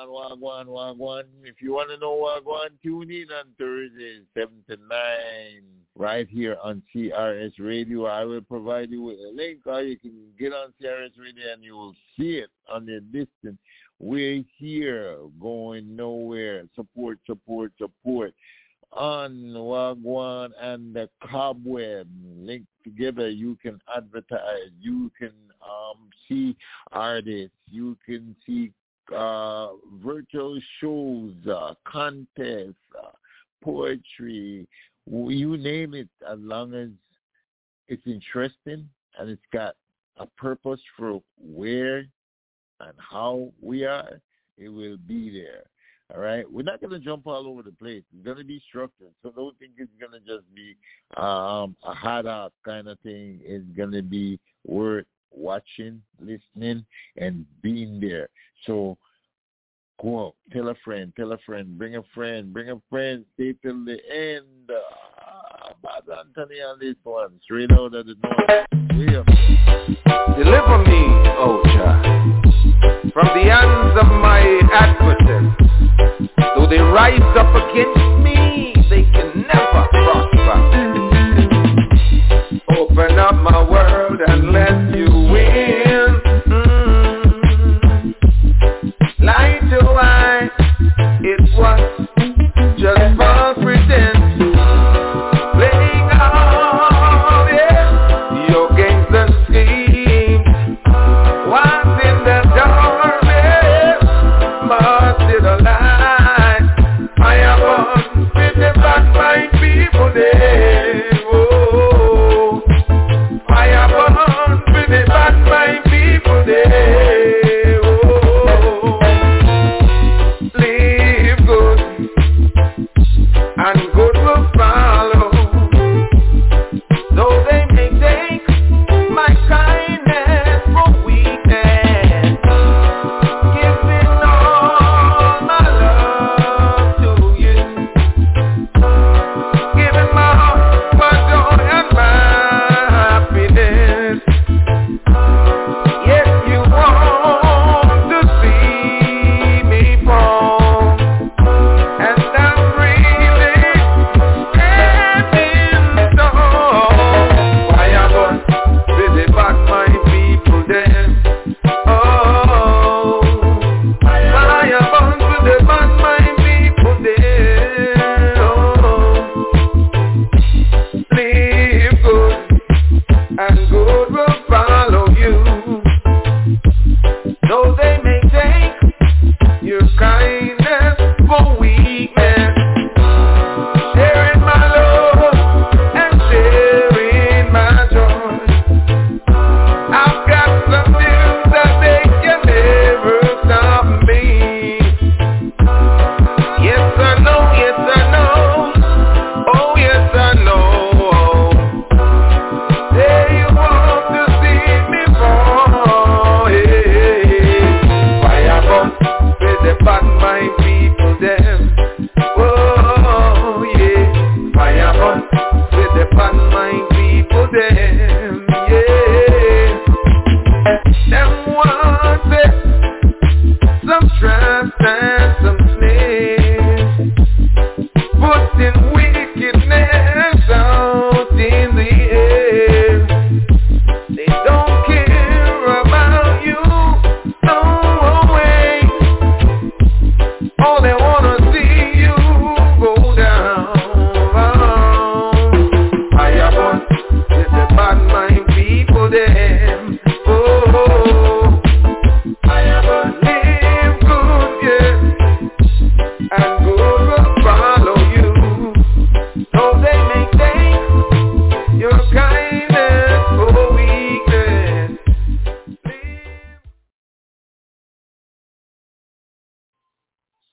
If you want to know Wagwan, tune in on Thursdays, 7 to 9, right here on CRS Radio. I will provide you with a link, or you can get on CRS Radio and you will see it on the distance. We're here, going nowhere. Support. On Wagwan and the Cobweb linked together, you can advertise, you can see artists, you can see virtual shows, contests, poetry, you name it, as long as it's interesting and it's got a purpose for where and how we are, it will be there. All right, we're not going to jump all over the place. It's going to be structured. So don't think it's going to just be a hot kind of thing. It's going to be worth watching, listening, and being there. So go out, tell a friend, bring a friend, stay till the end. Bad Anthony on this one, straight out of the north. Deliver me, O Jah, from the hands of my adversaries. Though they rise up against me, they can never prosper. Open up my world and let you in. Lie to lie, it was just false pretense. Playing out, yeah, your games and schemes.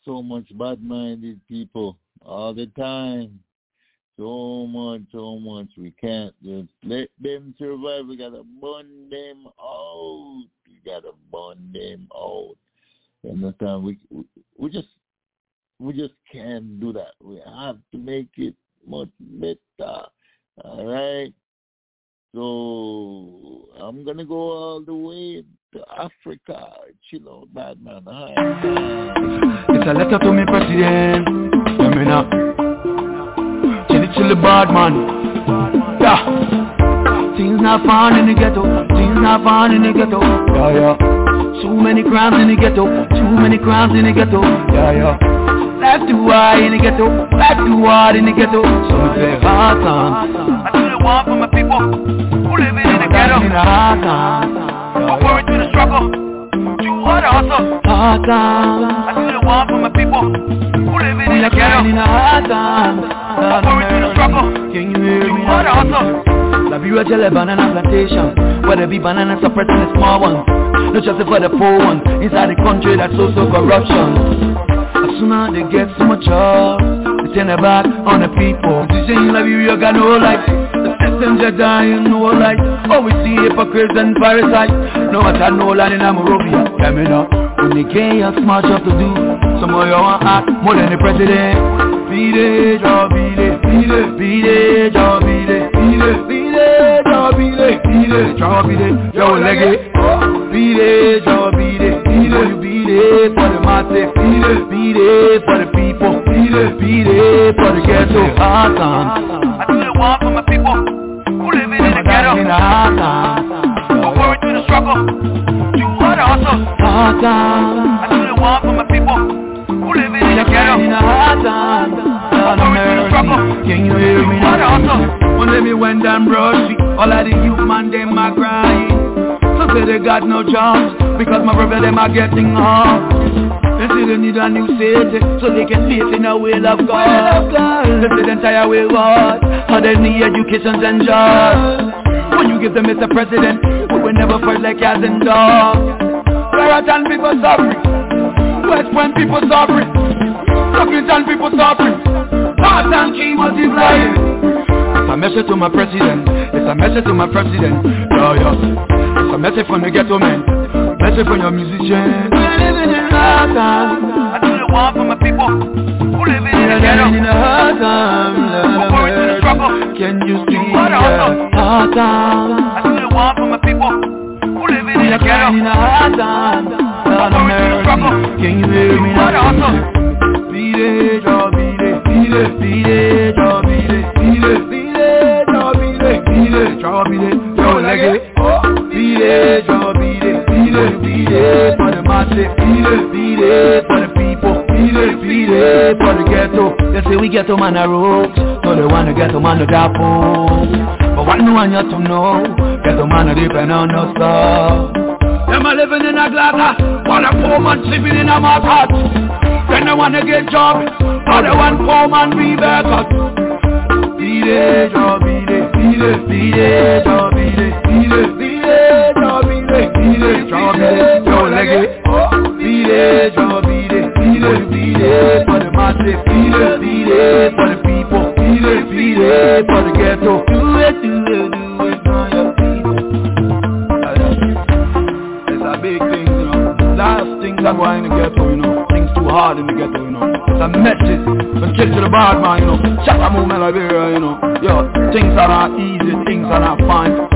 so much bad-minded people all the time. So much. We can't just let them survive. We gotta burn them out. And the time we just can't do that. We have to make it much better. All right. So I'm gonna go all the way to Africa. Chill out, bad man. It's a letter to me, President. Let me know. Chill, bad man. Yeah. Things not fun in the ghetto. Yeah. Too many crimes in the ghetto. Yeah. Life too high in the ghetto. Life too hard in the ghetto. So we play hard times. I do the one for my people who live in the ghetto. Who worry through the struggle. Too hard to hustle. Hard times. I do the one for my people who live in the ghetto. Who worry through the struggle. Can you hear me? Too hard to hustle. La Bureau Jelly Banana Plantation, where there be bananas suppressing the small ones, not just for the poor ones. Inside the country that's social corruption. As soon as they get so much job, they turn their back on the people. Decision in Liberia got no light. The systems are dying, no light. Oh, we see hypocrites and parasites. No matter no land in Monrovia. Yeah, me know. When they get a smart job to do, some of you want act more than the president. Beat it, job, beat it, beat it, beat it, job, beat it, beat it, beat it, job, beat it, beat it, job, beat it, yo, leg it. Beat it, job, beat it, beat it, beat it for the masses, beat it for the people, beat it for the ghetto. I do the one for my people who live in the ghetto. Who worry through the struggle. Too hard to hustle. I do the one for my people who live in the ghetto. Can you hear me now? One day me went down Broad Street, all of the youth man them are crying. So say they got no jobs, because my brother them are getting hard. They say they need a new city, so they can face in a will of God. They say the entire way God, how they need education and jobs. When you give them Mr. President, we will never fight like cats and dogs. Raritan people suffering, West Point people suffering, Rockington people suffering, North and Key multiplying. It's a message to my president. Yeah. It's a message from the ghetto man. Message from your musicians. We're living in hard times. I do the one for my people who live in the ghetto. Who worry through the struggle. Can you see hard times? I do the one for my people who live in the ghetto. Who worry through the struggle. Can you hear me now? Beat it, job, beat it, beat it, beat it, job, beat it, beat it, beat it, job, beat it, beat it, job, beat it, yo, leg it. Beat it, job, beat it, beat it, beat it for the masses, beat it for the people, beat it for the ghetto. They say we ghetto man a rogue, so they want to ghetto man to dapple. But what no one yet to know, ghetto man a depend on no stuff. Them a living in a glass, while a poor man sleeping in a mud hut. Then they wanna get job, or they want poor man be better. Beat it, job, beat it, beat it, beat it, job, beat it, beat it, beat it, job, beat it, beat it, job, beat it, yo, leg it. Beat it, job, beat it, beat it, beat it for the masses, beat it for the people, beat it for the ghetto. Do it for your people. It's a big thing, you know. Last things are going in the ghetto, you know. Things too hard in the ghetto, you know. It's a message from kids to the bad man, you know. Shut up, movement Liberia, you know. Yo, things are not easy, things are not fine.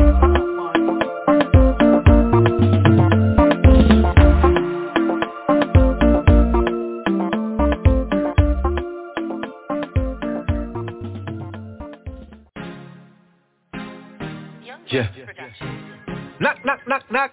Yeah. Knock, knock, knock, knock.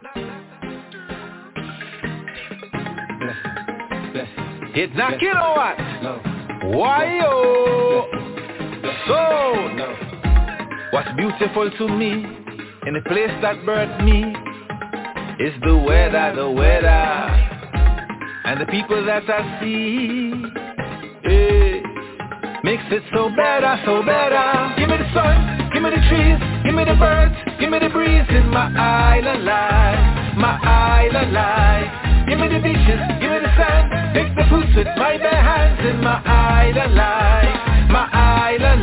It's not kid or what? No. Why oh? So no. What's beautiful to me in the place that birthed me is the weather, and the people that I see. Hey. Makes it so better, so better. Give me the sun, give me the trees, give me the birds, give me the breeze in my island life, my island life. Give me the beaches, give me the sand, pick the fruits with my bare hands in my island life, my island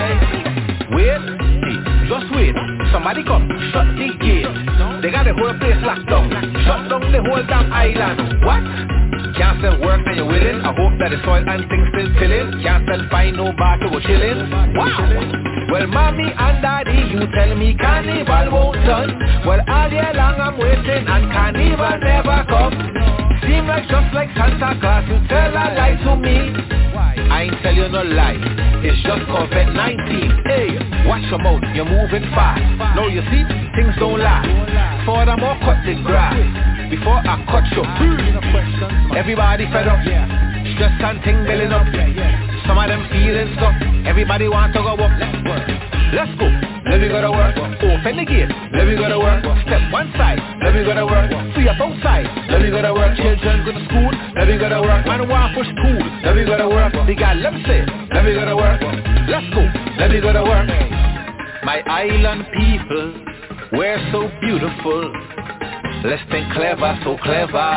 life. Wait, just wait, somebody come, shut the gate. They got the whole place locked down, shut down the whole damn island. What? Can't sell work and you're willing. I hope that the soil and things still chilling. Can't sell fine, no bar to go chilling. Wow. Well, mommy and daddy, you tell me carnival won't done. Well, all year long I'm waiting and carnival never come. Seem like just like Santa Claus, you tell a lie to me. I ain't tell you no lie, it's just COVID-19. Hey, watch your mouth, you're moving fast. Now you see, things don't last. Furthermore, cut the grass before I cut you. Everybody fed up, stress and thing building up. Some of them feeling stuck, everybody want to go up. Let's go, let me go to work. Open the gate, let me go to work. Step one side, let me go to work. Free up both sides, let me go to work. Children go to school, let me go to work. Man want push school, let me go to work. The guy let me say, let me go to work. Let's go, let me go to work. My island people, we're so beautiful. Let's think clever, so clever.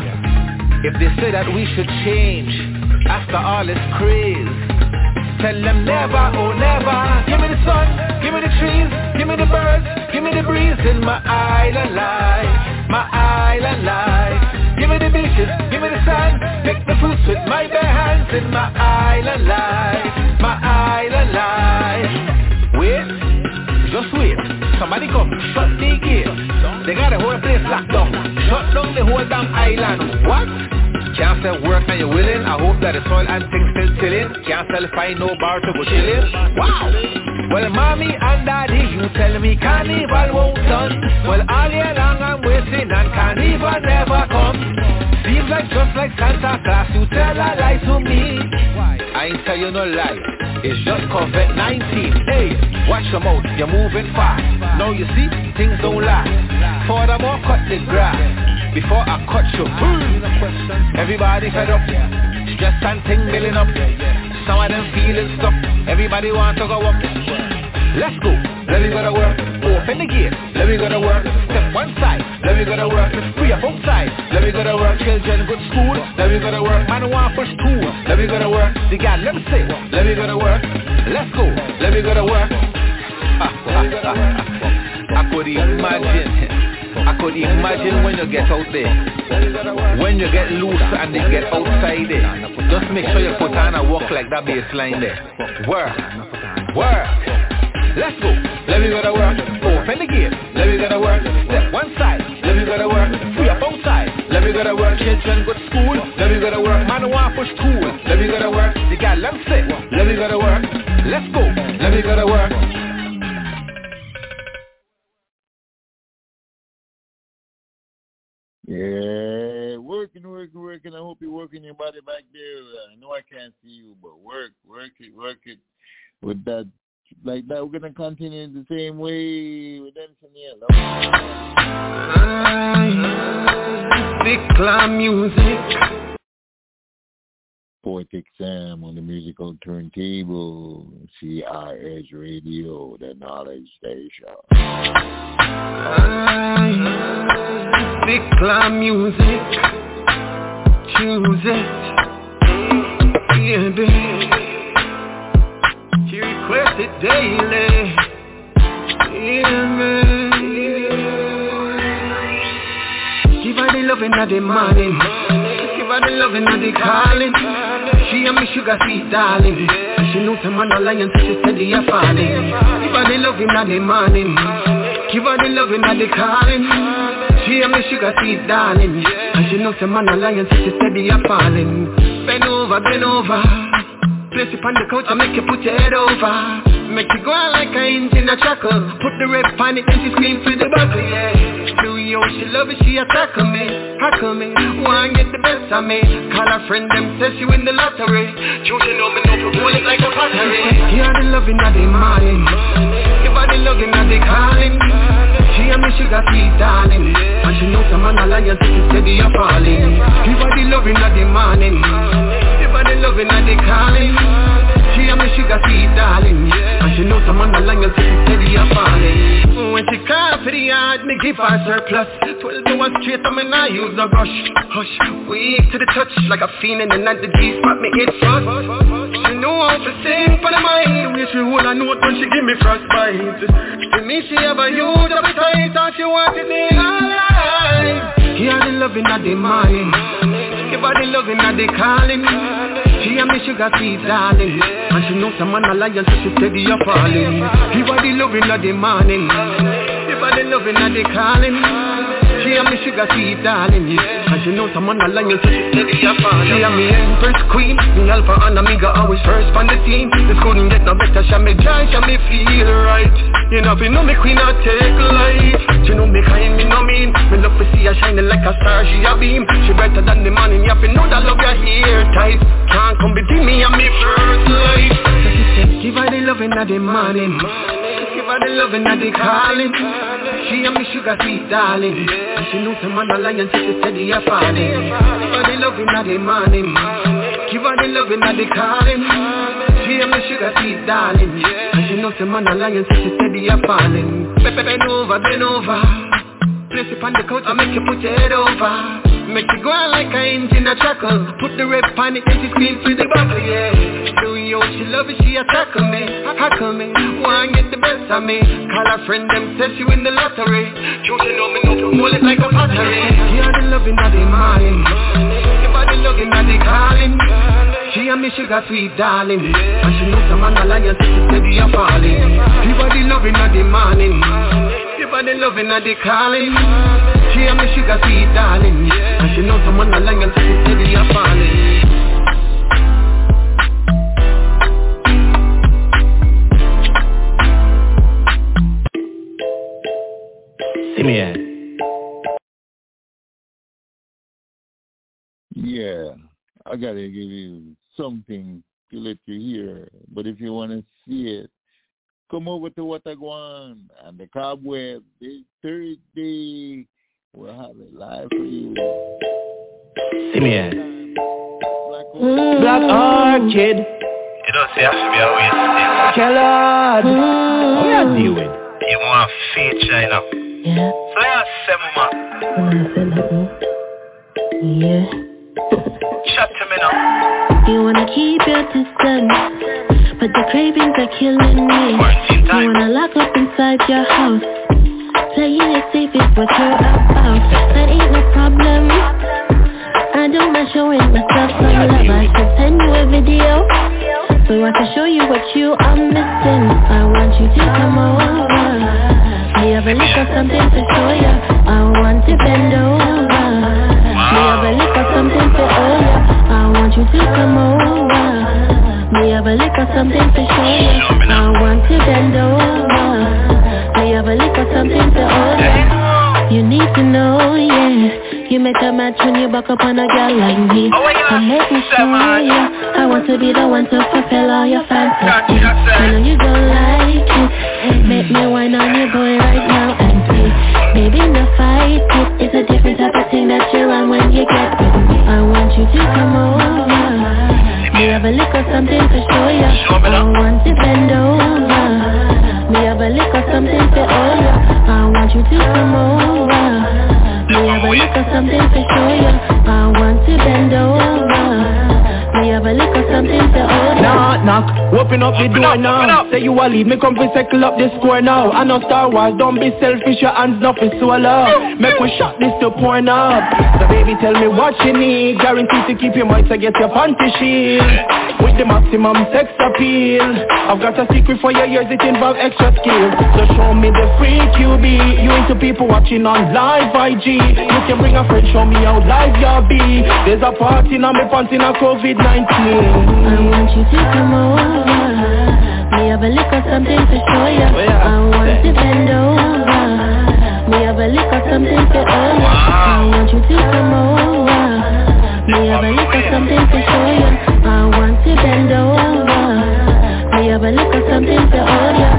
If they say that we should change after all this craze, tell them never, oh never. Give me the sun, give me the trees, give me the birds, give me the breeze in my island life, my island life. Give me the beaches, give me the sand, pick the fruits with my bare hands in my island life, my island life. Wait, just wait, somebody come, shut the gate. They got the whole place locked down, shut down the whole damn island. What? Can't sell work and you're willing. I hope that the soil and things still chilling. Can't sell fine, no bar to go chilling. Wow. Well, mommy and daddy, you tell me carnival won't done. Well, all year long I'm waiting and carnival never come. Seems like just like Santa Claus, you tell a lie to me. I ain't tell you no lie, it's just COVID-19. Hey, watch your mouth, you're moving fast. Now you see, things don't last. Furthermore, cut the grass before I cut you. Everybody fed up, stress and thing building up. Some of them feeling stuck, everybody want to go up. Let's go, let me go to work. Open the gate, let me go to work. Step one side, let me go to work. Free up both sides, let me go to work. Children go to school, let me go to work. Man want push school, let me go to work. The guy let me say, let me go to work. Let's go, let me go to work. I could imagine when you get out there, when you get loose and they get outside there. Just make sure you put on a walk like that baseline there. Work, work. Let's go, let me go to work. Open the gate, let me go to work. Step one side, let me go to work. Free up both sides, let me go to work. Children go to school, let me go to work. Man want push school, let me go to work. The guy let me sit, let me go to work. Let's go, let me go to work. Yeah, working. I hope you're working your body back there. I know I can't see you, but work it. With that, like that, we're gonna continue the same way with them here. Big clown music. Poetic Sam on the musical turntable. CRS Radio, the knowledge station. Big clown music. Choose it. Yeah, baby. She requests it daily. Yeah, man. Give her the loving of the morning. Give her the loving of the calling. She and me sugar sweet darling. She knows I'm an alliance, she steady a falling. Give her the loving of the morning. Give her the loving of the calling. She and me sugar sweet darling. And she knows I'm an alliance, she steady a falling. Bend over, bend over. Place it on the couch and make you put your head over. Make you go out like an engine a chuckle. Put the rep on it and she scream for the buckle, yeah. Do you, she love it, she attackle me. Hackle me, wanna get the best of me. Call her friend, them says she win the lottery. Choose you know me, no roll it like a pottery. Give her the loving of the morning. Give her the loving of the calling. She and me sugar sweet darling. And she knows I'm an alliance, she steady a falling. Give her the loving of the morning. Give her the loving of the calling. She and me sugar sweet darling. And she she knows I'm on the line and she steady a falling. When she call for the yard, me give her surplus. 12 hours straight, I mean I use no brush. Hush, weak to the touch, like a fiend and at the G-spot me hit first. She know how to sing for the mind. When she hold a note when she give me frostbite. To me she have a huge appetite and she wanted me all life. Hear the loving of the morning, give her the loving of the calling. She and me sugar sweet darling, and she knows I'm an alliance so she steady a falling. Give her the loving of the morning, give her the loving of the calling. She and me sugar sweet darling, and she knows I'm an alliance so she steady a falling. She and me empress queen, me alpha and omega always first on the team. This couldn't get no better, she me joy, she me feel right. You know me queen I take life. She know me kind, me no mean. Me love to see her shining like a star, she a beam. She brighter than the morning, you have to know that love you here tight. Can't come between me and me first life. So she said, give her the loving of the morning, give her the loving of the calling. She and me sugar sweet darling, and she knows I'm on the line, so she steady a falling. Give her the loving of the morning, give her the loving of the calling. She and me sugar sweet darling, and she knows I'm on the line, so she steady a falling. Bend over, bend over. Place it on the couch and make you put your head over. Make you go on like an engine a chuckle. Put the rep on it and she screams through the buckle, yeah. Doing yo, she love it, she a tackle me. Wanna get the best of me. Call her friend, them says she win the lottery. You should know me, no to hold it like a pottery. Hear the loving of the morning, give her the loving of the calling. She and me sugar sweet darling, and she knows I'm on the line, so she steady a falling. Give her the loving of the morning, give her the loving of the calling. She and me sugar sweet darling, and she knows I'm on the line, so she steady a falling. See me here. Yeah, I gotta give you something to let you hear. But if you want to see it, come over to Watagwan and the Cobweb this Thursday. We'll have it live for you. See me here. Black Orchid. You don't see how to be a waste. Kellard. What you deal with? You want feature, you know. Yeah. So you say, Mama. Yeah. Chat to me now. You wanna keep your distance, but the cravings are killing me. You wanna lock up inside your house, playing it safe is what you're about. That ain't no problem. I don't mind showing myself some love. I could send you a video so I can show you what you are missing. I want you to come over. Me have a little something to show ya. I want to bend over. Me have a little something to owe ya. I want you to come over. Me have a little something to show ya. I want to bend over. Me have a little something to owe ya. You need to know, yeah. You make a match when you back up on a girl like me. And make me show you I want to be the one to fulfill all your fantasies. I know you don't like it. Make me whine on your boy right now and see. Maybe no fight it. It's a different type of thing that you're on when you get with me. I want you to come over. Me have a little something to show ya. I want to bend over. Me have a little something to owe ya. I want you to come over. Me have a little something to show ya. I want to bend over. Me have a little something to owe ya. Knock, knock, open up the door now. Say you a lead, me come fi settle up this score now. I know Star Wars, don't be selfish, your hands nothing so low. Make we shot this to point up. So baby tell me what you need. Guaranteed to keep your mind to get your panty shield. With the maximum sex appeal. I've got a secret for your ears, it involves extra skills. So show me the freak you be. You into people watching on live IG. You can bring a friend, show me how live you be. There's a party now, me panty now COVID-19. I want you to come over. Me have a little something to show ya. I want to bend over. Me have a little something to owe ya. I want you to come over. Me have a little something to show ya. I want to bend over. Me have a little something to owe ya.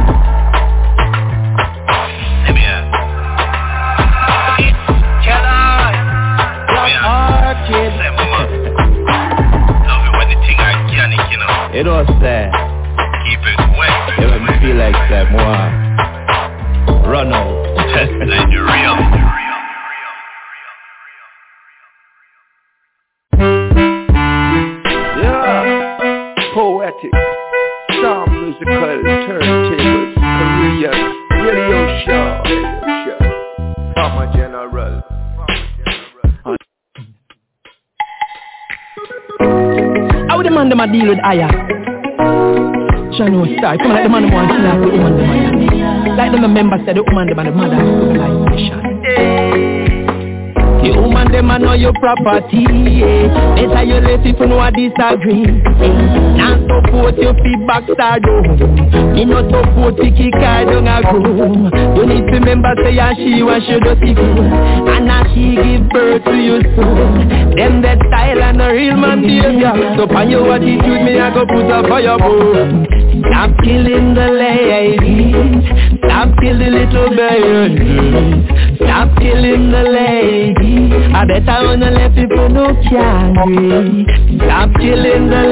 It was sad. Keep it wet. You make me feel musical turntables, Korean radio show. Farmer General. How the man them a deal with Aya? Chano star, come like the man want to like the woman the mother. Like the member said the woman the mother like mission. The woman them a know your property. Better you let people know I disagree. Now support your feedback star do. Me no support Tiki car down a groom. You need to remember say and she was your dirty girl. And now she give birth to your son. Them that style and a real man behavior. So pan your attitude me I go put up for your bone. Stop killing the ladies. Stop killing little babies. Stop killing the ladies. I bet I wanna let people know can't. Stop killing the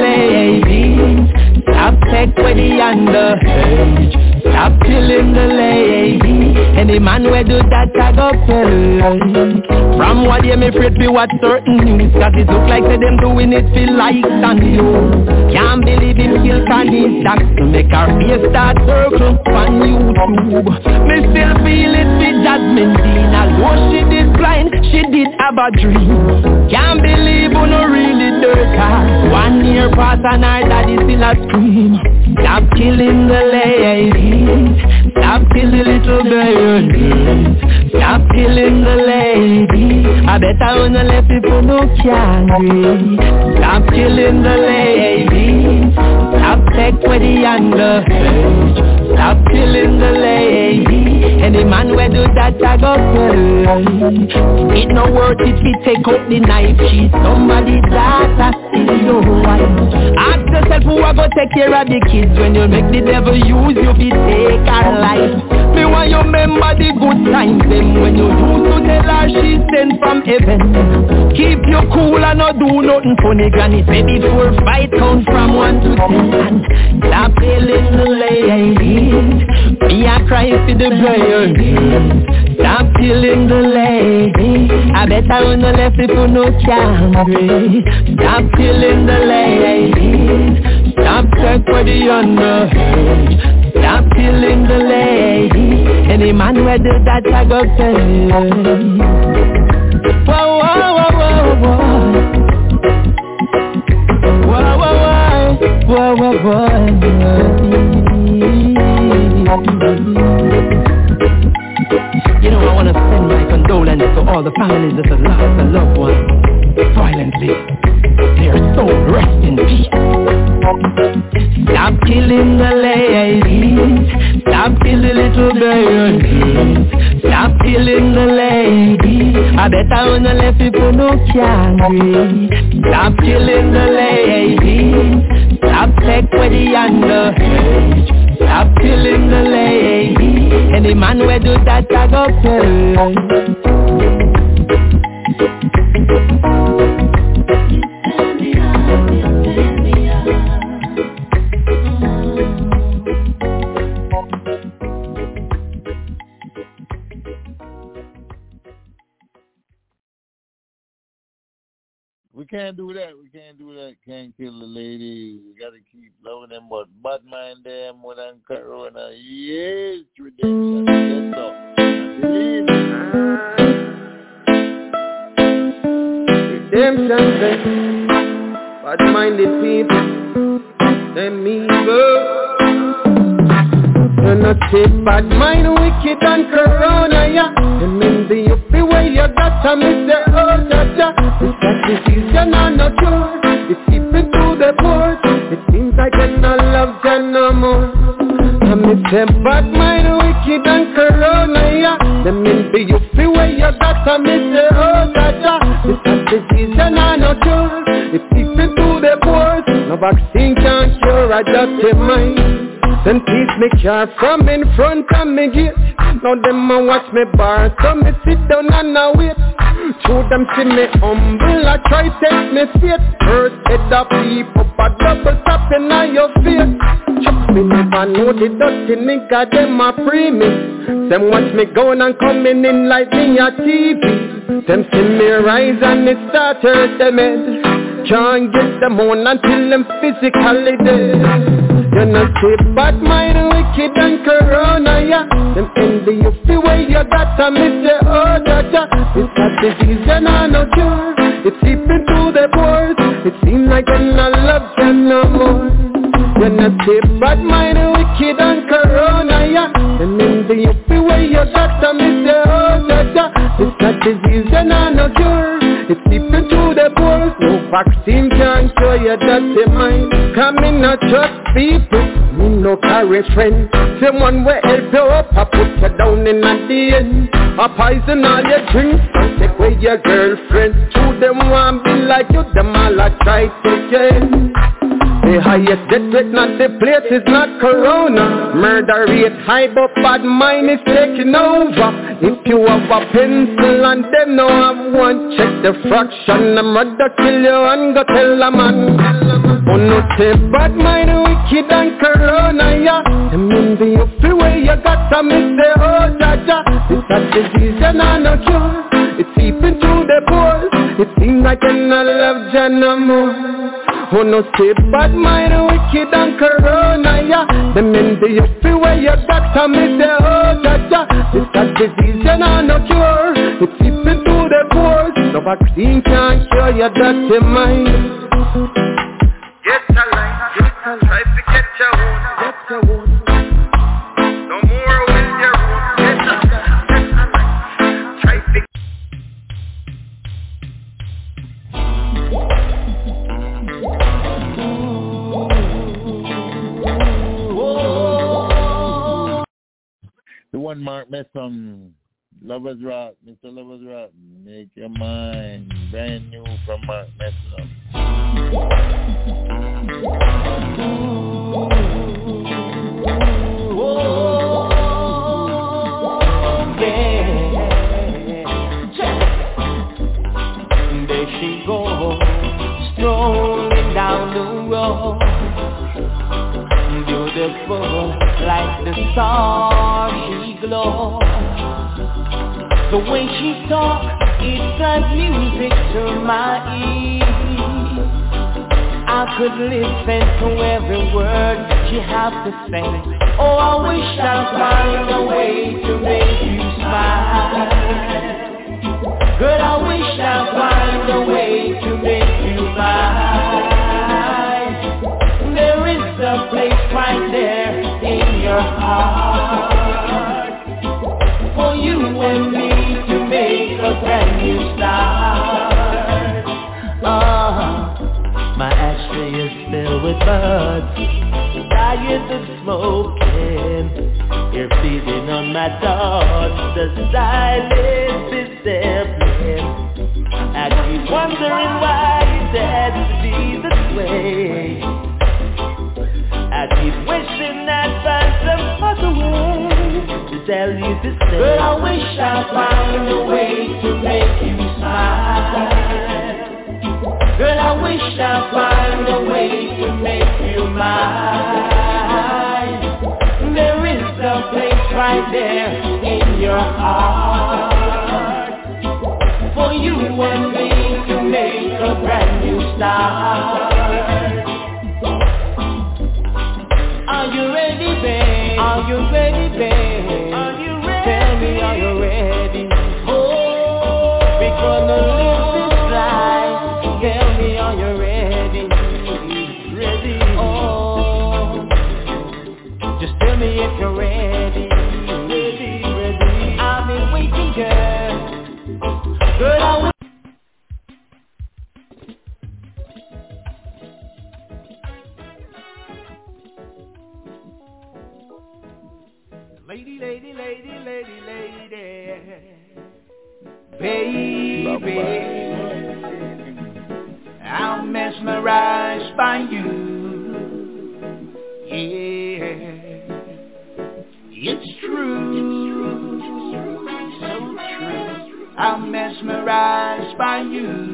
ladies. Stop take with the underage. Stop killing the lady. Any man who do that I go tell. From what you me afraid be what certain news. Cause it look like them doing it feel like and you can't believe him kill Connie's doc to make our face start circle on YouTube. Me still feel it for Jasmine Dean. Although she did blind, she did have a dream. Can't believe who no really dirt her. 1 year past and her daddy still a scream. Stop killing the ladies. Stop killing little babies. Stop killing the ladies. I bet I wanna let people know can't. Stop killing the ladies. Stop take with the underage. Stop killing the ladies. Any man who do that I go tell. It no worth it we take out the knife. She's somebody's daughter, still your wife. Ask yourself who I go take care of the kids. When you make the devil use you fi take her life. Me want you remember the good times them. When you used to tell her she's sent from heaven. Keep you cool and not do nothing funny. Granny say before fight count from 1 to 10. Stop killing the ladies. Me a cry for the babies. Stop killing the ladies. I bet I wanna let people know can't. Stop killing the ladies. Stop check for the underage. Stop killing the ladies. Any man who do that I go tell. Whoa, whoa, whoa, whoa, whoa. Whoa, whoa, whoa, whoa, whoa, You know I wanna send my condolences to all the families that have lost a loved one violently. Their soul rest in peace. Stop killing the ladies. Stop killing little babies. Stop killing the ladies. I bet I wanna let people know can't. Stop killing the ladies. Stop take with the underage. Stop killing the ladies. Any man who do that I go tell. We can't do that. Can't kill the ladies. We gotta keep loving them, but bad mind them more than corona. Yes, redemption. Yes, so. Redemption, bad-minded people, them evil. Do not take bad mind, wicked and corona, yeah. Them in the uppy way you got to miss the old cha-cha. It's that disease you're not sure. It's keeping to the port. It seems like you're not loved you no more. Them is the bad mind, wicked and corona, yeah. Them in the uppy way you got to miss the old cha-cha. It's that disease you're not sure. It's keeping to the port. No vaccine can't cure, I just the mind. Them teeth me car from in front of me gate. Now them a watch me bar, so me sit down and a wait. Show them see me humble, I try take me faith. First head up, peep up, a double tap in your face. Chuck me never know the dirty nigga, them a premise. Them watch me going and coming in like me a TV. Them see me rise and it start hurt them head. Can't get them on until them physically dead. You not say bad mind, wicked and corona, yeah. Them envy you the way you got to miss the oh, Jaja. It's a disease and no cure. It's seeping through the pores. It seems like you're not loved you no more. You not say bad mind, wicked and corona, yeah. Them envy you the way you got to miss the oh, Jaja. It's a disease and no cure. It's seeping through the pores. No vaccine can show you that the mind. Come in not trust people, me no carry friend. Someone will help you up, I put you down in the end. I poison all your drinks and take away your girlfriend. Two them want be like you, them all I try to get. The highest death rate, not the place, is not corona. Murder rate high, but bad mind is taking over. If you have a pencil and them no have one, check the fraction. I'm rather kill you and go tell a man. Oh no, say bad mind, wicked and corona, yeah. Them in the upper way, you got to miss the oh, Jaja. It's a disease and no cure. It's seeping through the pores. It seems like I not love you no more. Oh no, say bad mind, wicked and corona, yeah. Them in the upper way, you got to miss the oh, Jaja. It's a disease and no cure. It's seeping through the pores. No vaccine can't cure your dirty mind. Get a line, try to get your own. No more with your own. Get a line, try to. The one Mark Messon, Lovers Rock, Mr. Lovers Rock, Make Your Mind, brand new from Mark Messon. There she goes, strolling down the road, beautiful like the star she glows. The way she talks, it's like music to my ears. I could listen to every word she has to say. Oh, I wish I'd find a way to make you smile. Girl, I wish I'd find a way to make you mine. There is a place right there in your heart for you and me to make a brand new start. My ashtray is filled with buds, tired of smoking. You're feeding on my thoughts, the silence is deafening. I keep wondering why it has to be this way. I keep wishing I'd find some other way to tell you to stay. But I wish I'd find a way to make you smile. Girl, I wish I'd find a way to make you mine. There is a place right there in your heart for you and me to make a brand new start. Are you ready, babe? Are you ready, babe? Are you ready? Tell me, are you ready? Oh, we're gonna live this life. Tell me, are you ready? Ready? Oh, just tell me if you're ready. Ready, ready. I've been waiting, girl. Girl, I will. Lady, lady, lady, lady, lady, baby, I'm mesmerized by you. Yeah, it's true, so true. I'm mesmerized by you.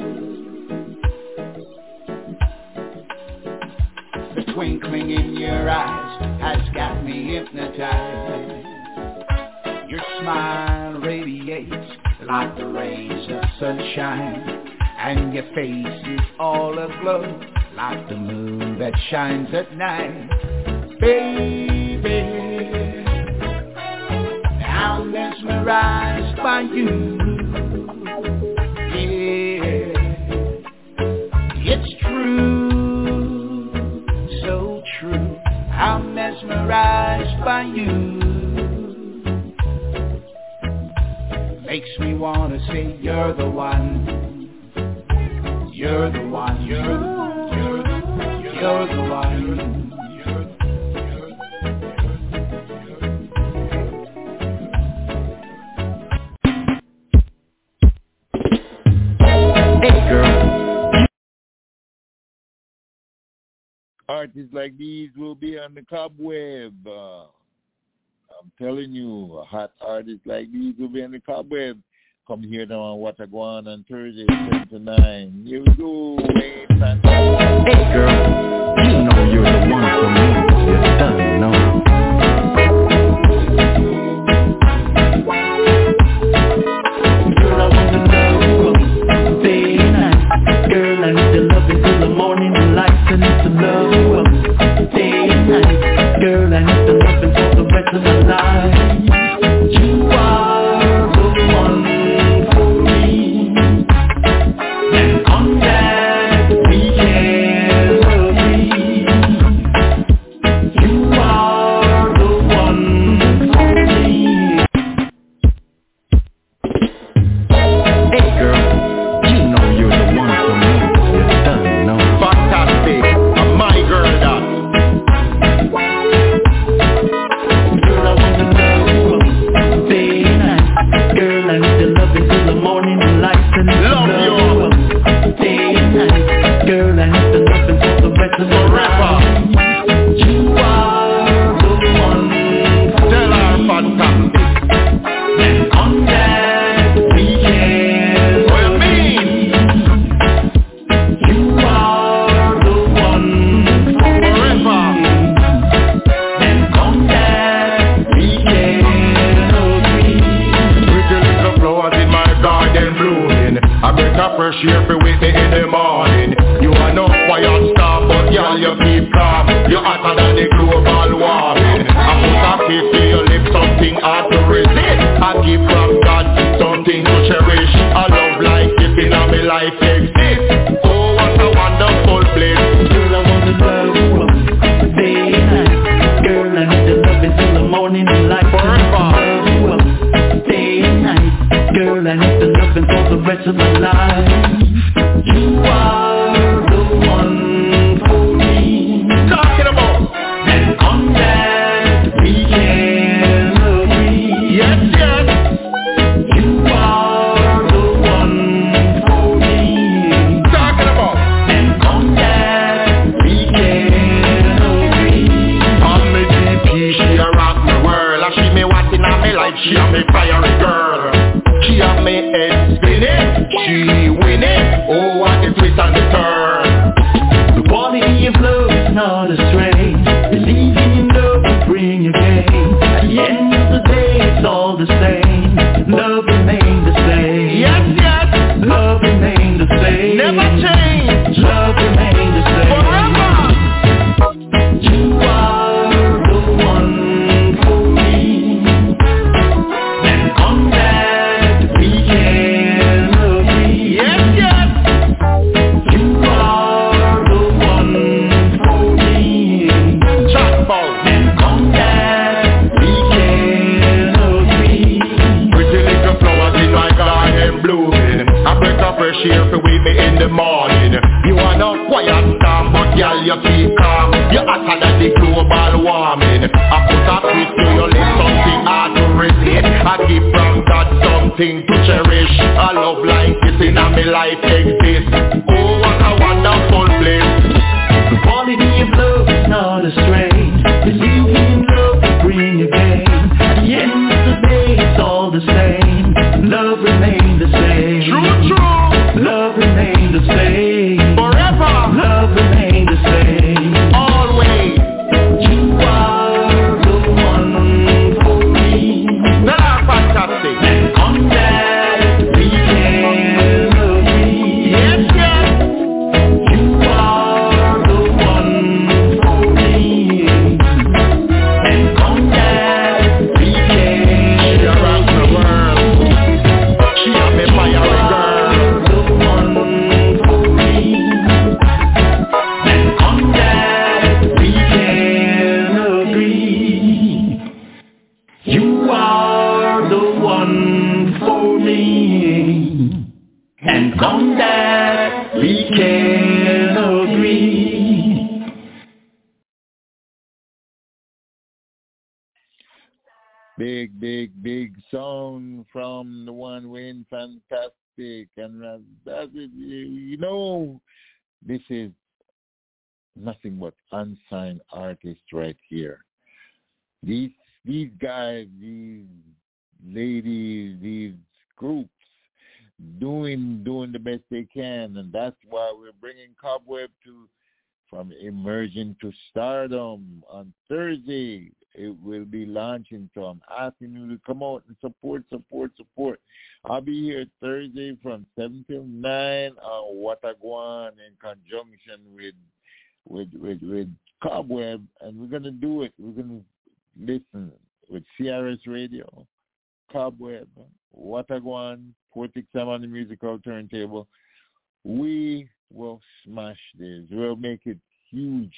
The twinkling in your eyes has got me hypnotized. Your smile radiates like the rays of sunshine, and your face is all aglow like the moon that shines at night. baby. I'm mesmerized by you. Yeah, it's true, so true. I'm mesmerized by you. Makes me wanna say you're the one. You're the one. You're the one. You're the one. Hey girl. Artists like these will be on the cobweb. I'm telling you, a hot artist like these will be on the cobweb. Come here now on What I Go On Thursday, 7 to 9. Here we go, Wayne Fantastic. Hey girl, you know you're the one for me. You're done, no. Girl, I want to love you day and night. Girl, I need to love you till the morning light. I need to love you day and night. Girl, I need to love you for the rest of my life. You are the one. Yes, yes. that we can agree. Big song from the one Wayne Fantastic, and that's it. You know, this is nothing but unsigned artists right here. These guys, these ladies, these groups doing the best they can, and that's why we're bringing Cobweb from emerging to stardom on Thursday. It will be launching, so I'm asking you to come out and support. I'll be here Thursday from 7 till 9 on Watagwan in conjunction with Cobweb, and we're gonna do it. We're gonna listen with CRS Radio, Cobweb, Watagwan, Poetic Sam on the musical turntable. We will smash this. We'll make it huge,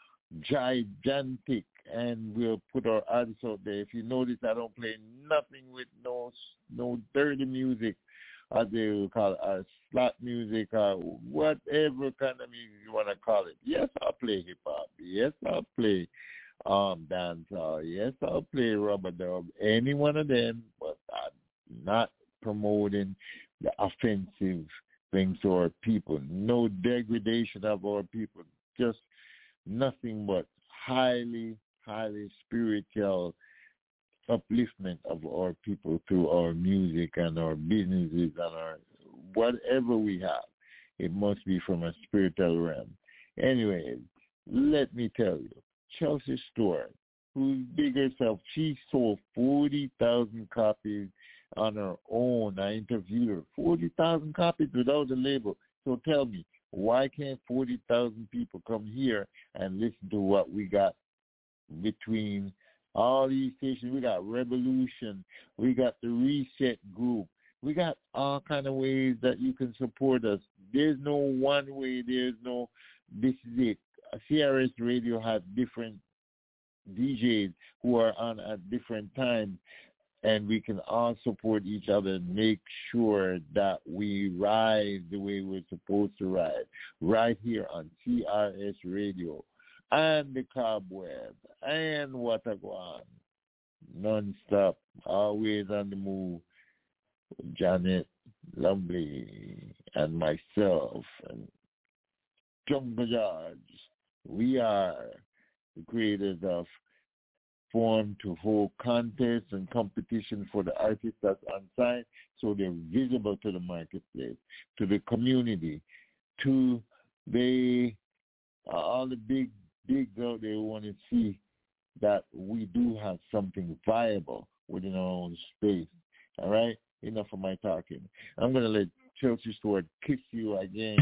gigantic, and we'll put our artists out there. If you notice, I don't play nothing with no dirty music, as they will call it, or slap music, or whatever kind of music you want to call it. Yes, I'll play hip-hop. Yes, I'll play dancehall. Yes, I'll play rubber dub. Any one of them, but I'm not promoting the offensive things to our people. No degradation of our people. Just nothing but highly spiritual upliftment of our people through our music and our businesses and our whatever we have. It must be from a spiritual realm. Anyway, let me tell you, Chelsea Stewart, who's big herself, she sold 40,000 copies on her own. I interviewed her. 40,000 copies without a label. So tell me, why can't 40,000 people come here and listen to what we got between all these stations? We got Revolution. We got the Reset Group. We got all kind of ways that you can support us. There's no one way. There's no, this is it. CRS Radio has different DJs who are on at different times, and we can all support each other and make sure that we ride the way we're supposed to ride, right here on CRS Radio and the Cobweb and Watagwan, non-stop, always on the move. Janet Lumley and myself and Jungle George, we are the creators of Form to hold contests and competition for the artists that's unsigned, so they're visible to the marketplace, to the community, to all the big out there who want to see that we do have something viable within our own space. All right? Enough of my talking. I'm going to let Chelsea Stewart kiss you again.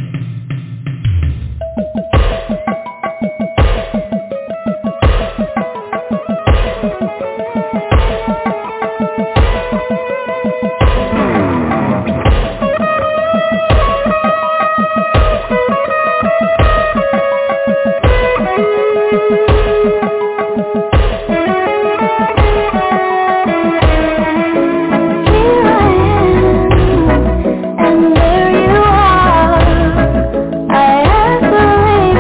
And there you are, I ask the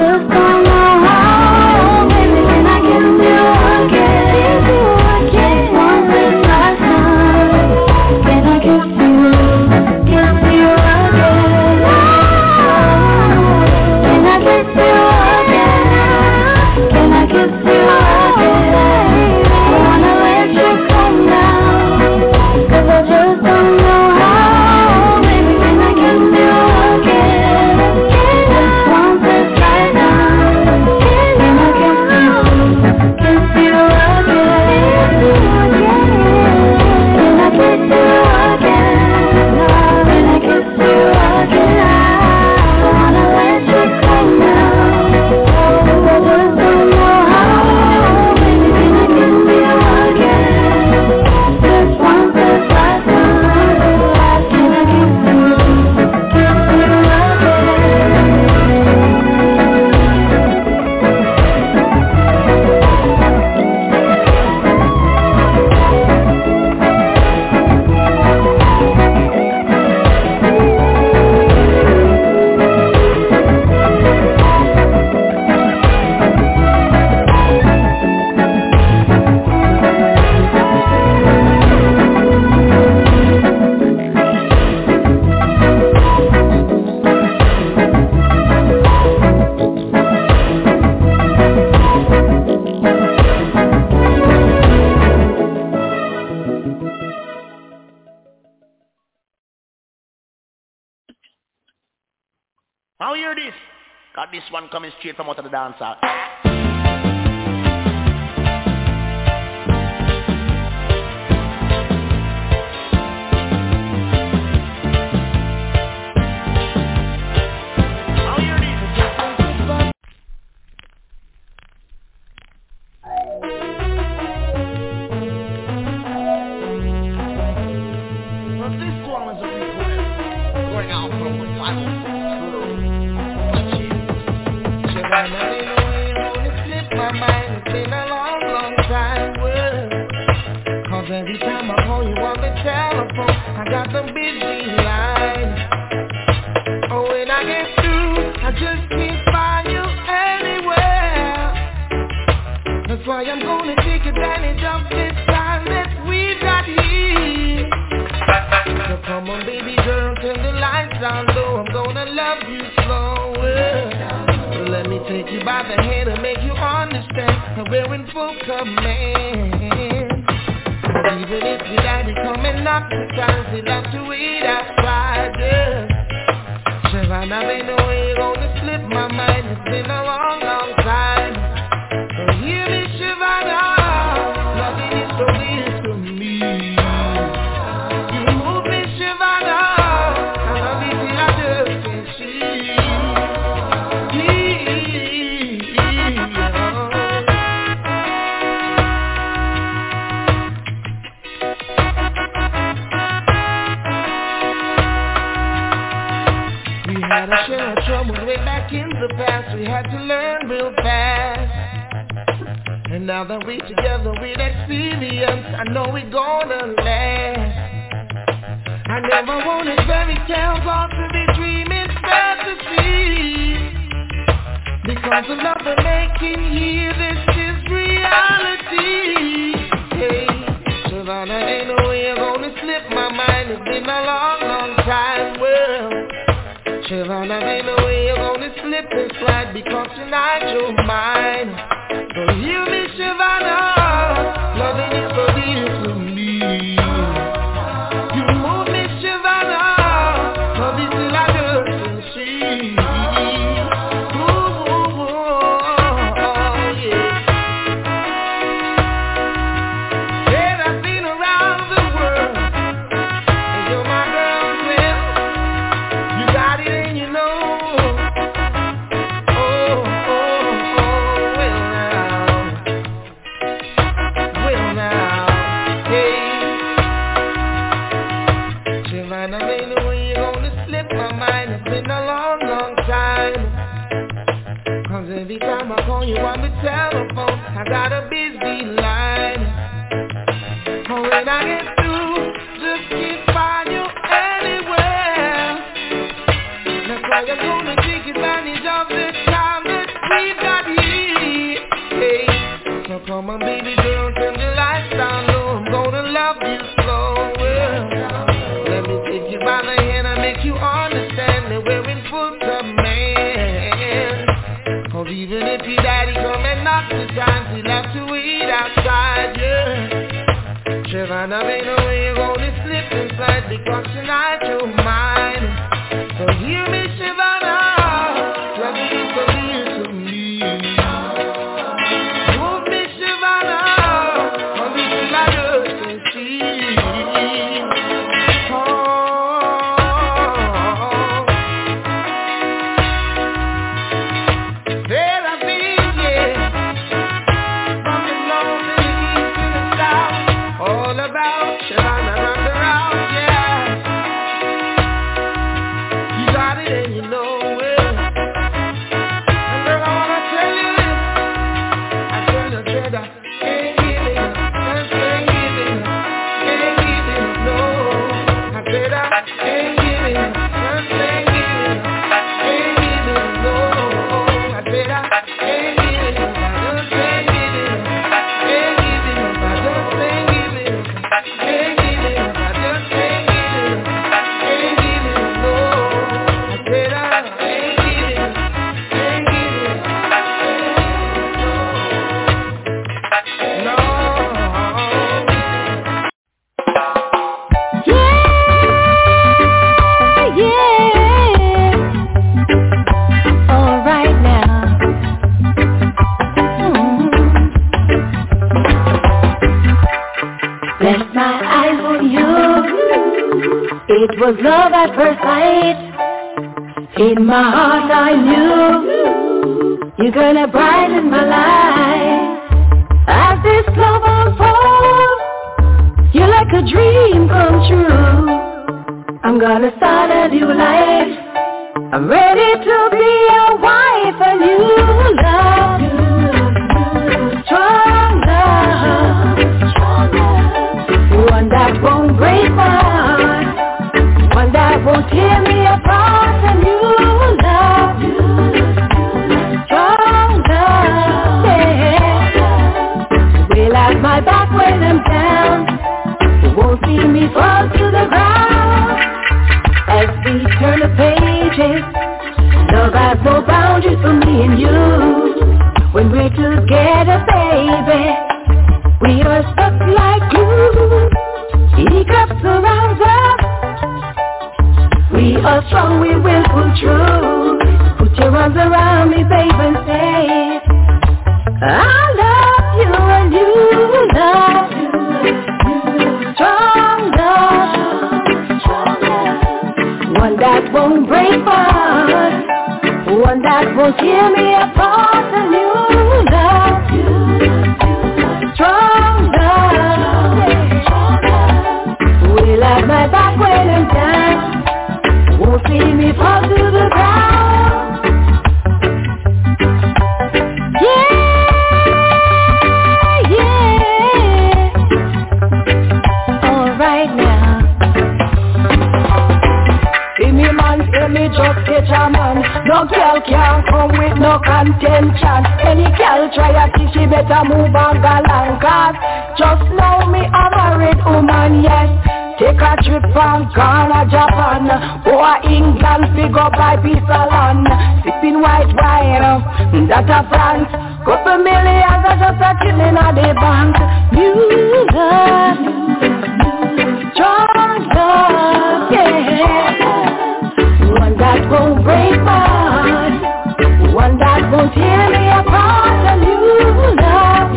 just don't know how. Baby, can I kiss you again? Just one last time. Can I kiss you again? Can I kiss you again? Can I kiss you again? I wanna let you come now, 'cause I just don't know how. Baby, can I kiss you again? Just once this right now. Can I kiss you again? Can I kiss you again? Can I kiss you again? I wanna let you come now, 'cause I just don't know how. Baby, can I kiss you again? Just once this right now. Can I kiss you Now hear this. Got this one coming straight from out of the dancer. Now hear this. Well, this one was a request going out from the Bible. My mind, it's been a long, long time. Well, 'cause every time I call you on the telephone, I got the busy line. Oh, when I get through, I just can't find you anywhere. That's why I'm gonna take advantage of this time that we got here. So come on, baby girl, turn the lights down low. I'm gonna love you slower. Let me take you by the hand and make you understand that we're in full command. Even if your daddy come and knock the times, he'd have to wait outside, yeah. Savannah, they know you're gonna slip my mind. It's been a long, long time. So hear me, Savannah, nothing is so weird to me. You move me, Savannah, I love you till I just can't see. Had a share of trouble way back in the past. We had to learn real fast. And now that we're together with experience, I know we're gonna last. I never wanted fairy tales or to be dreaming fantasy. Because of love we're making here, this is reality. Hey, Savannah, ain't no way you're gonna slip my mind. It's been a long, long time. Well, Savannah, ain't no way you're gonna slip and slide, because tonight you're mine. So hear me, Savannah, loving is so dear to me. You move me, Savannah, love you till I just can see. Ooh, yeah. Said I've been around the world, and you're my girl, well. You got it and you know. Oh, well now, hey. Savannah, ain't no way you're gonna slip my mind. It's been a long, long time. 'Cause every time I call you on the telephone, I got a busy line. Oh, when I get through, just can't find you anywhere. That's why I'm gonna take advantage of this time that Come on, baby girl, turn the lights down low. I'm gonna love you slow. Let me take you by the hand and make you understand that we're in full command. Cause even if your daddy come and knock the time, we'll have to wait outside, yeah. Savannah, ain't no way you're gonna slip inside because tonight you're mine. So hear me, Savannah, love you so dear to me. Move me, Savannah, on this ladder can see. There I've been, yeah, from the north to the east to the south, all about Savannah round the round, yeah. You got it and you know it. And girl, I wanna tell you this. I said I ain't giving up, just ain't giving up, ain't giving up, no. I said I ain't giving up, just ain't giving up, ain't giving up, no. I said I ain't giving up, I just ain't giving up, ain't giving up, I just ain't giving up, ain't giving up, I just ain't giving up, ain't giving up, no. I said I ain't giving up, ain't giving up, no. All right now. Bless my eyes on you. It was love at first sight. In my heart I knew you're gonna brighten my life. As this love unfolds, you're like a dream come true. I'm gonna start a new life. I'm ready to be your wife and you love. Strong love. One that won't break my heart. One that won't tear me apart and you love. Strong love. Yeah. Will have my back when I'm down. You won't see me fall to the ground. As we turn the pages, love has no boundaries for me and you. When we're together, baby, we are stuck like glue. Hiccups surround us. We are strong, we will pull through. Put your arms around me, baby, and say, I love you and you love you. Strong love. One that won't break my heart. One that won't tear me apart. And you love you. Strong love. Will have my back when I'm down. Won't see me fall to the ground. Yeah, yeah. All right now. See me man, say me just get a man. No girl can't come with no contention. Any girl try a kiss, she better move on galant. Cause just know me a married woman, yes. Take a trip from Ghana, Japan, or England, figure by piece of land. Sipping white wine, that a France. Couple millions are just a chillin' at the bank. You love, strong love, yeah. One that won't break my heart. One that won't tear me apart. And you love,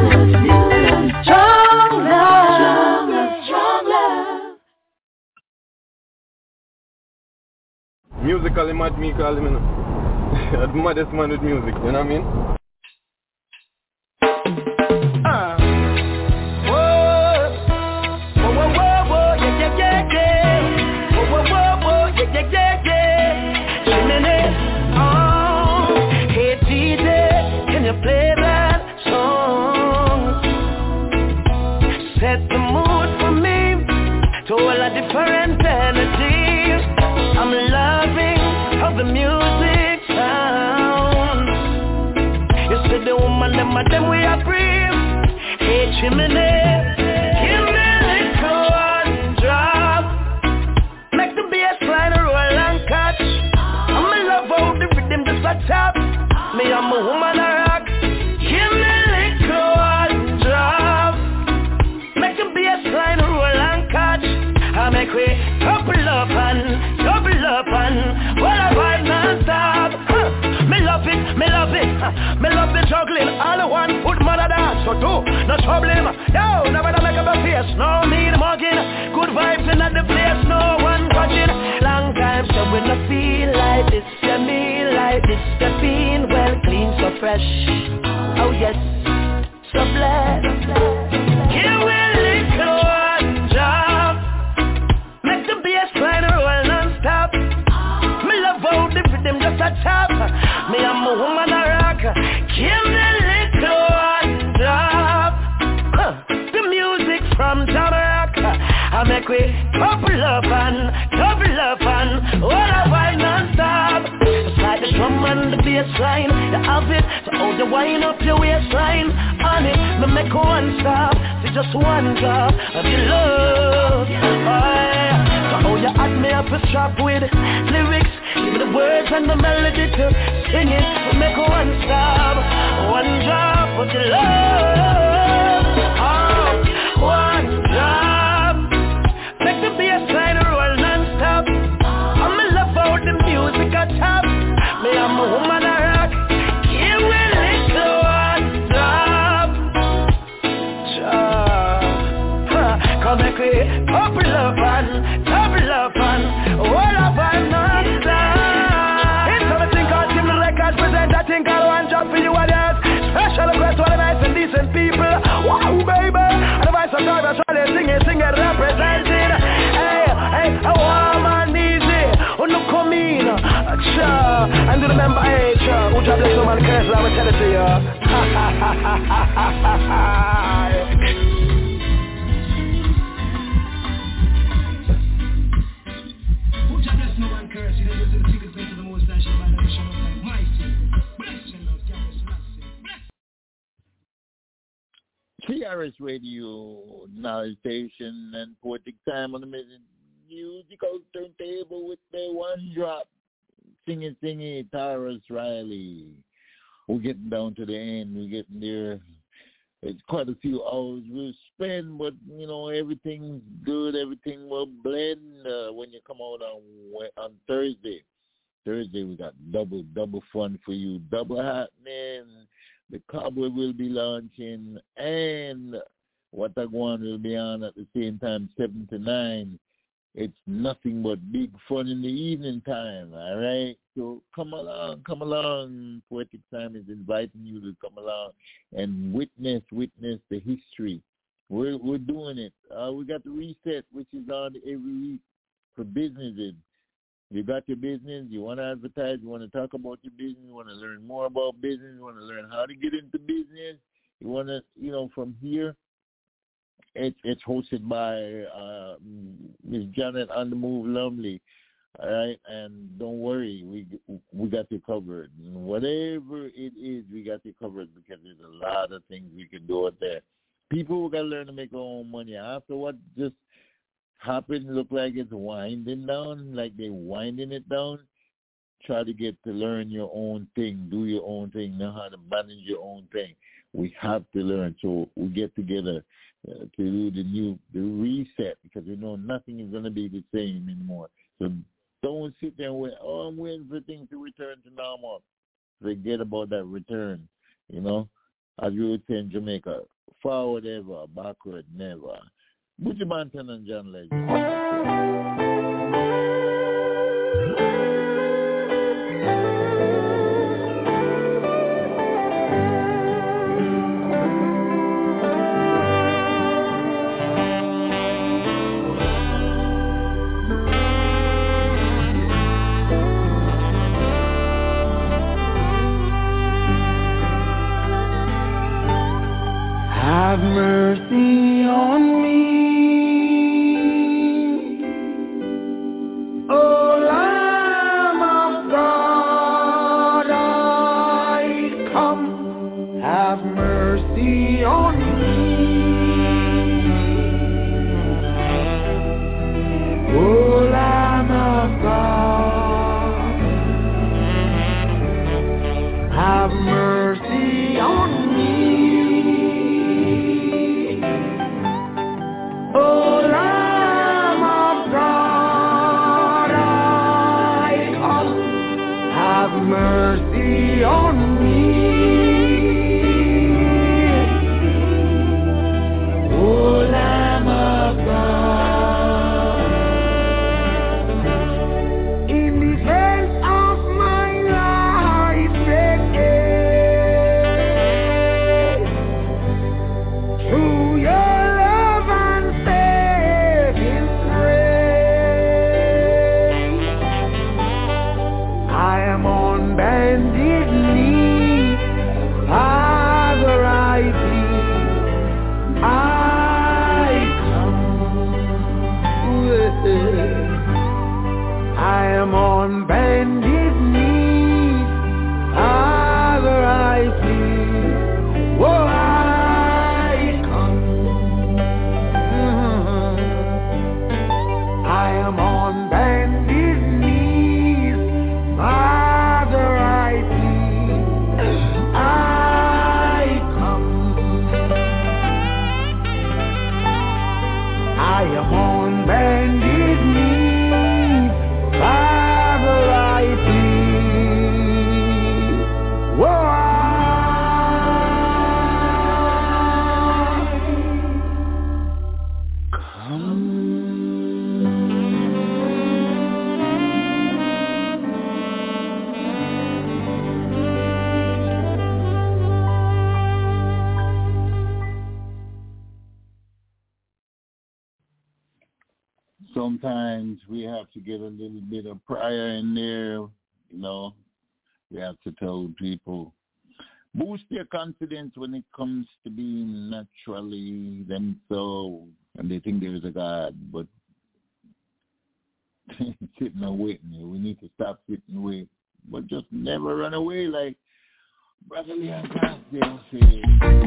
strong love, strong love. Musically mad me call him, you know. The maddest man with music, you know what I mean? Can you play that song? Set the mood for me to all a different energy. I'm loving how the music sounds. chimney. Give me a little one drop. Make the bassline roll and catch. I'm in love how the rhythm just a tap. Me I'm a woman a rock. Give me a little one drop. Make the bassline roll and catch. I make we double up and what a vibe non-stop. Me love it, me love the juggling. All the one put mother dance, so do no trouble. Yo, never make up a face, no need mugging. Good vibes in the place, no one watching. Long time so we no feel like this, yeah, me like this. The bean well clean, so fresh. Oh yes, so blessed. Here we little one job. Make the bassline roll non-stop. Me love how the rhythm just a chop. Me I'm a woman a rock. Give me a little one drop. The music from Jamaica. I make we couple up and what a vibe non-stop. It's like the drum and the bass line. You have it, so how you wind up your waistline. On it, me make one stop. See just one drop of your love. So how you add me up a strap with lyrics. Give me the words and the melody to sing it. We make one stop, one drop of your love. Oh, one drop. Make the bassline roll non-stop. I'm in love how the music a top. Me I'm a woman a rock. Give me a little one drop. Come make we couple up and double up and all up and non-stop. It's something called Jim Records present that thing called one job for you others. Special request to all the nice and decent people. Wow, baby. And the voice of God, that's why they sing it, representing. Hey, a warm and easy. Oh, no, come in. And do remember, hey, who job bless no man curse, I will tell it to you. Ha, ha, ha, ha, ha, ha, ha. CRS Radio, Knowledge Station, and Poetic Time on the musical turntable with the one drop. Singing, Tarrus Riley. We're getting down to the end. We're getting there. It's quite a few hours we'll spend, but, you know, everything's good. Everything will blend when you come out on Thursday. Thursday, we got double fun for you. Double happening. The Cowboy will be launching, and What I Want will be on at the same time, 7 to 9. It's nothing but big fun in the evening time, all right? So come along. Poetic Time is inviting you to come along and witness the history. We're doing it. We got the reset, which is on every week for businesses. You got your business, you want to advertise, you want to talk about your business, you want to learn more about business, you want to learn how to get into business, you want to, from here, it's hosted by Miss Janet on the Move Lumley, all right? And don't worry, we got you covered. Whatever it is, we got you covered because there's a lot of things we can do out there. People got to learn to make their own money. After what just happened, look like it's winding down, like they're winding it down. Try to get to learn your own thing, do your own thing, know how to manage your own thing. We have to learn, so we get together to do the reset, because we know nothing is going to be the same anymore. So don't sit there and wait, I'm waiting for things to return to normal. Forget about that return, as we would say in Jamaica, forward ever, backward never. Butchie Banton and John Legend. Have mercy on me, O Lamb of God, I come. Have mercy on me. sometimes we have to get a little bit of prayer in there, you know. We have to tell people, boost their confidence when it comes to being naturally themselves, and they think there is a God, but sitting and waiting. We need to stop sitting and wait, but just never run away like Brother Leon Glasdale said.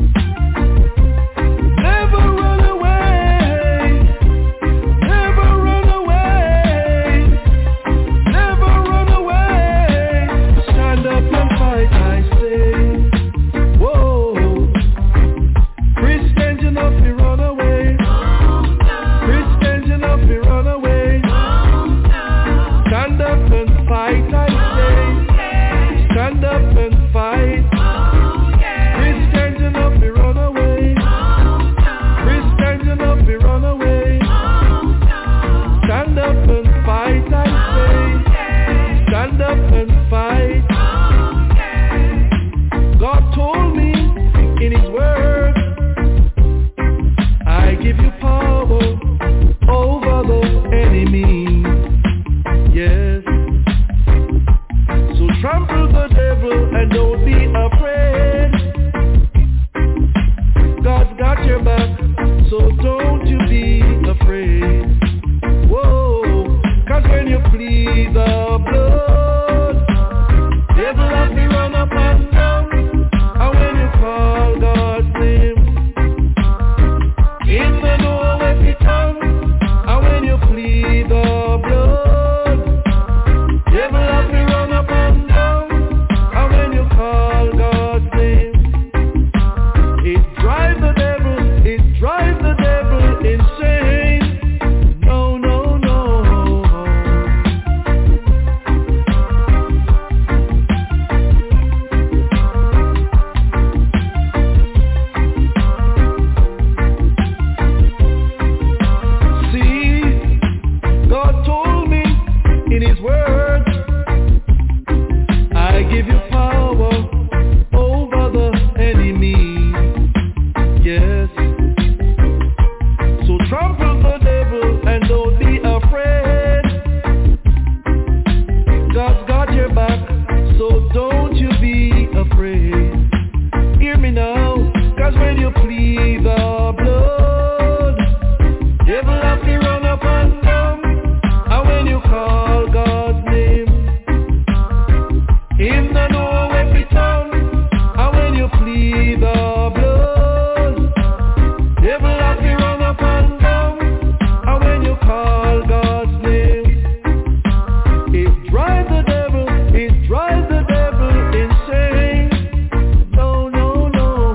Never run away. Never run away. Never run away. Stand up and fight, I say. Whoa. Christians, you know if you run away. Christians, you know if you run away. Stand up and fight, I say. Stand up and fight. Christians, you know if you run away. Christians, you know if you run away. Stand up and fight, I say. Stand up and fight. God told me in His word, I give you power over the enemy. Yes. So trample the devil and don't be afraid. God's got your back, so don't you be afraid. Whoa, 'cause when you plead the blood, devil have me run up and down. And when you call God's name, in the know where it comes. And when you plead the blood, devil have me run up and down. And when you call God's name, it drives the devil insane. No, no, no. See, God told me in His word, I give you power over the enemy. Yes. So trample the devil and don't be afraid. God's got your back, so don't you be afraid. Hear me now, 'cause when you plead the blood, devil have to run up and down. And when you call God's name, Him no know where it comes. And when you plead the blood, devil have to run up and down. And when you call God's name, it drives the devil insane. No, no, no.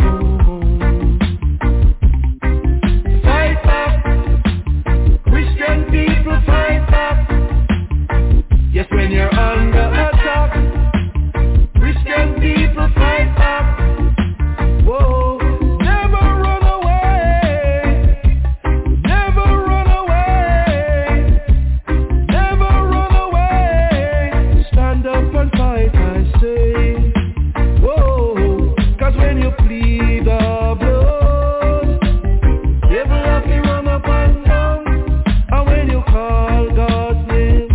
Fight back, Christian people, fight back. Yes, when you're under attack, Christian people, fight back. Whoa, never run away. Never run away. Never run away. Stand up and fight, I say. Whoa, 'cause when you plead the blood, devil have to run up and down. And when you call God's name,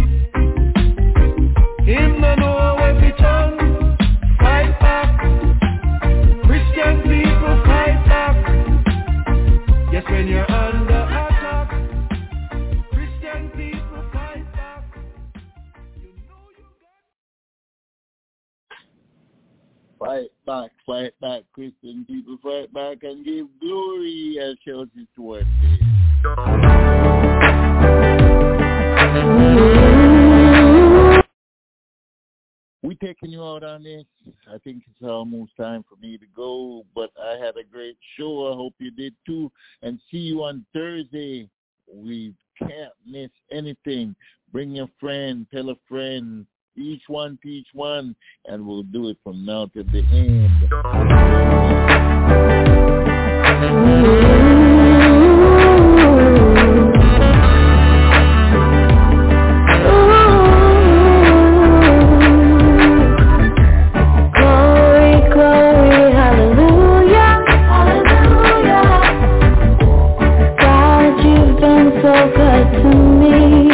Him no know where it turn. Fight back, Christian people, fight back. Yes, when you're under attack, Christian people, fight back. Fight back, Christian people, fight back and give glory as shows His word. We taking you out on this. I think it's almost time for me to go, but I had a great show. I hope you did too. And see you on Thursday. We can't miss anything. Bring your friend, tell a friend, each one teach one, and we'll do it from now to the end. So good to me.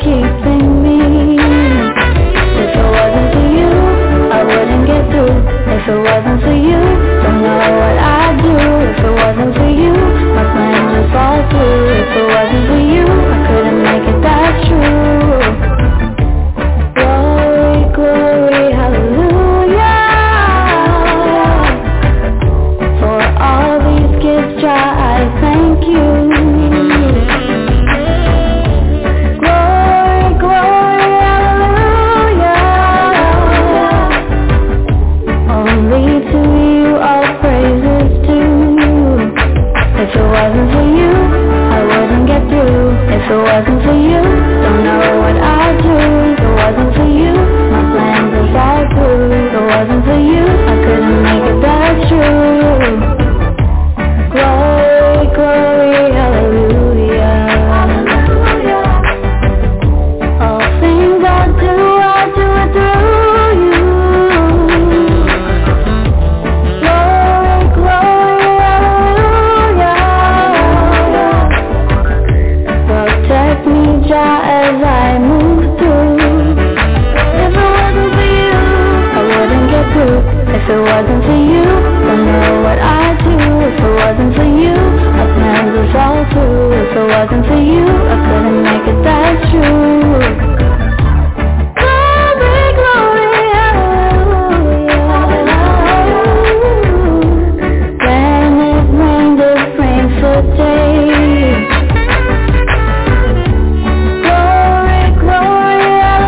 keeping me. If it wasn't for you, I wouldn't get through. If it wasn't for you, don't know what I'd do. If it wasn't for you, my plans would fall through. If it wasn't for you, I couldn't make it that true. Glory, glory, hallelujah. For all these gifts, Jah, I thank you. Glory, glory, hallelujah. Only to you all praises due. If it wasn't for you, I wouldn't get through. If it wasn't for you, don't know what I'd do. If it wasn't for you, my plans would fall through. If it wasn't for you, I couldn't make it that true. Glory, glory, hallelujah. All things I do it through you. Glory, glory, hallelujah. Protect me, Jah, as I move through. If it wasn't for you, I wouldn't get through. If it wasn't for you, don't know what I'd do. If it wasn't for you, my plans would fall through. If it wasn't for you, I couldn't make it that true. Glory, glory, hallelujah. When it rained, it rained for days. Glory, glory,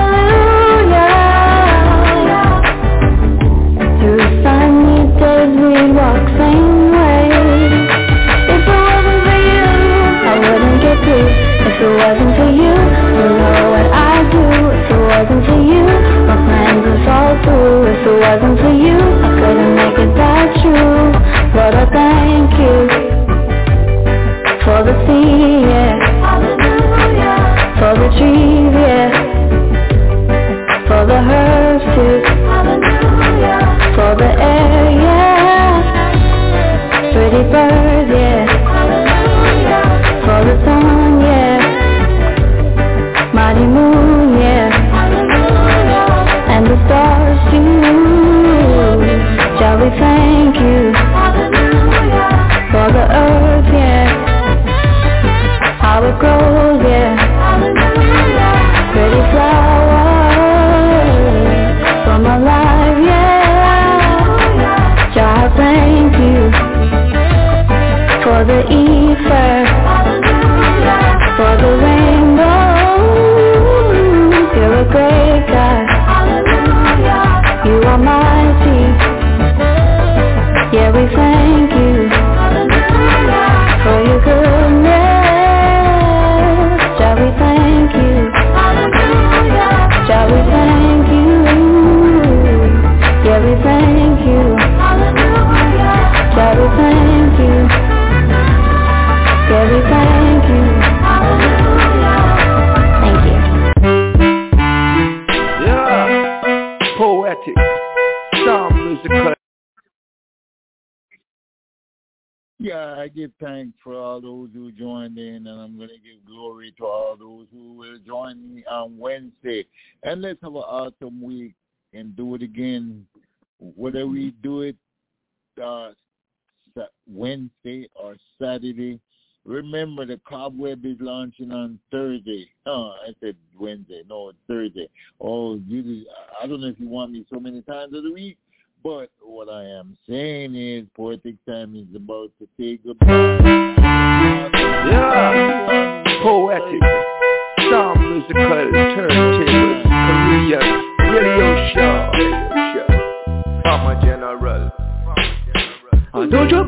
hallelujah. Through sunny days, we'd walk same way. If it wasn't for you, I wouldn't get through. If it wasn't for you, don't know what I'd do. If it wasn't for you, my plans would fall through. If it wasn't for you, I couldn't make it that true. Lord, I thank you for the sea, yeah. Hallelujah. For the trees, yeah. For the herbs too. Hallelujah. For the air, yeah. Pretty birds, yeah. Hallelujah. For the sun, yeah. Mighty moon, yeah. Hallelujah. And the stars too. Shall we thank you? Hallelujah. For the earth, yeah. How it grows, yeah. Hallelujah. Pretty flowers for my life, yeah. Jah, thank you for the ether, for the rainbow. You're a great God. You are mighty. Yeah, we thank you for your goodness. Jah, we thank you. Jah, we thank you. Yeah, we thank you. Jah, we thank you. Yeah, we thank you. Thank you. Yeah, poetic, psalm musical. Yeah, I give thanks for all those who joined in, and I'm going to give glory to all those who will join me on Wednesday. And let's have an awesome week and do it again. Whether we do it Wednesday or Saturday, remember the Cobweb is launching on Thursday. I said Wednesday. No, it's Thursday. Oh, I don't know if you want me so many times of the week, but what I am saying is Poetic Time is about to say goodbye. Yeah, poetic, psalm musical, turntables, Korean, radio show. I'm a general. Don't you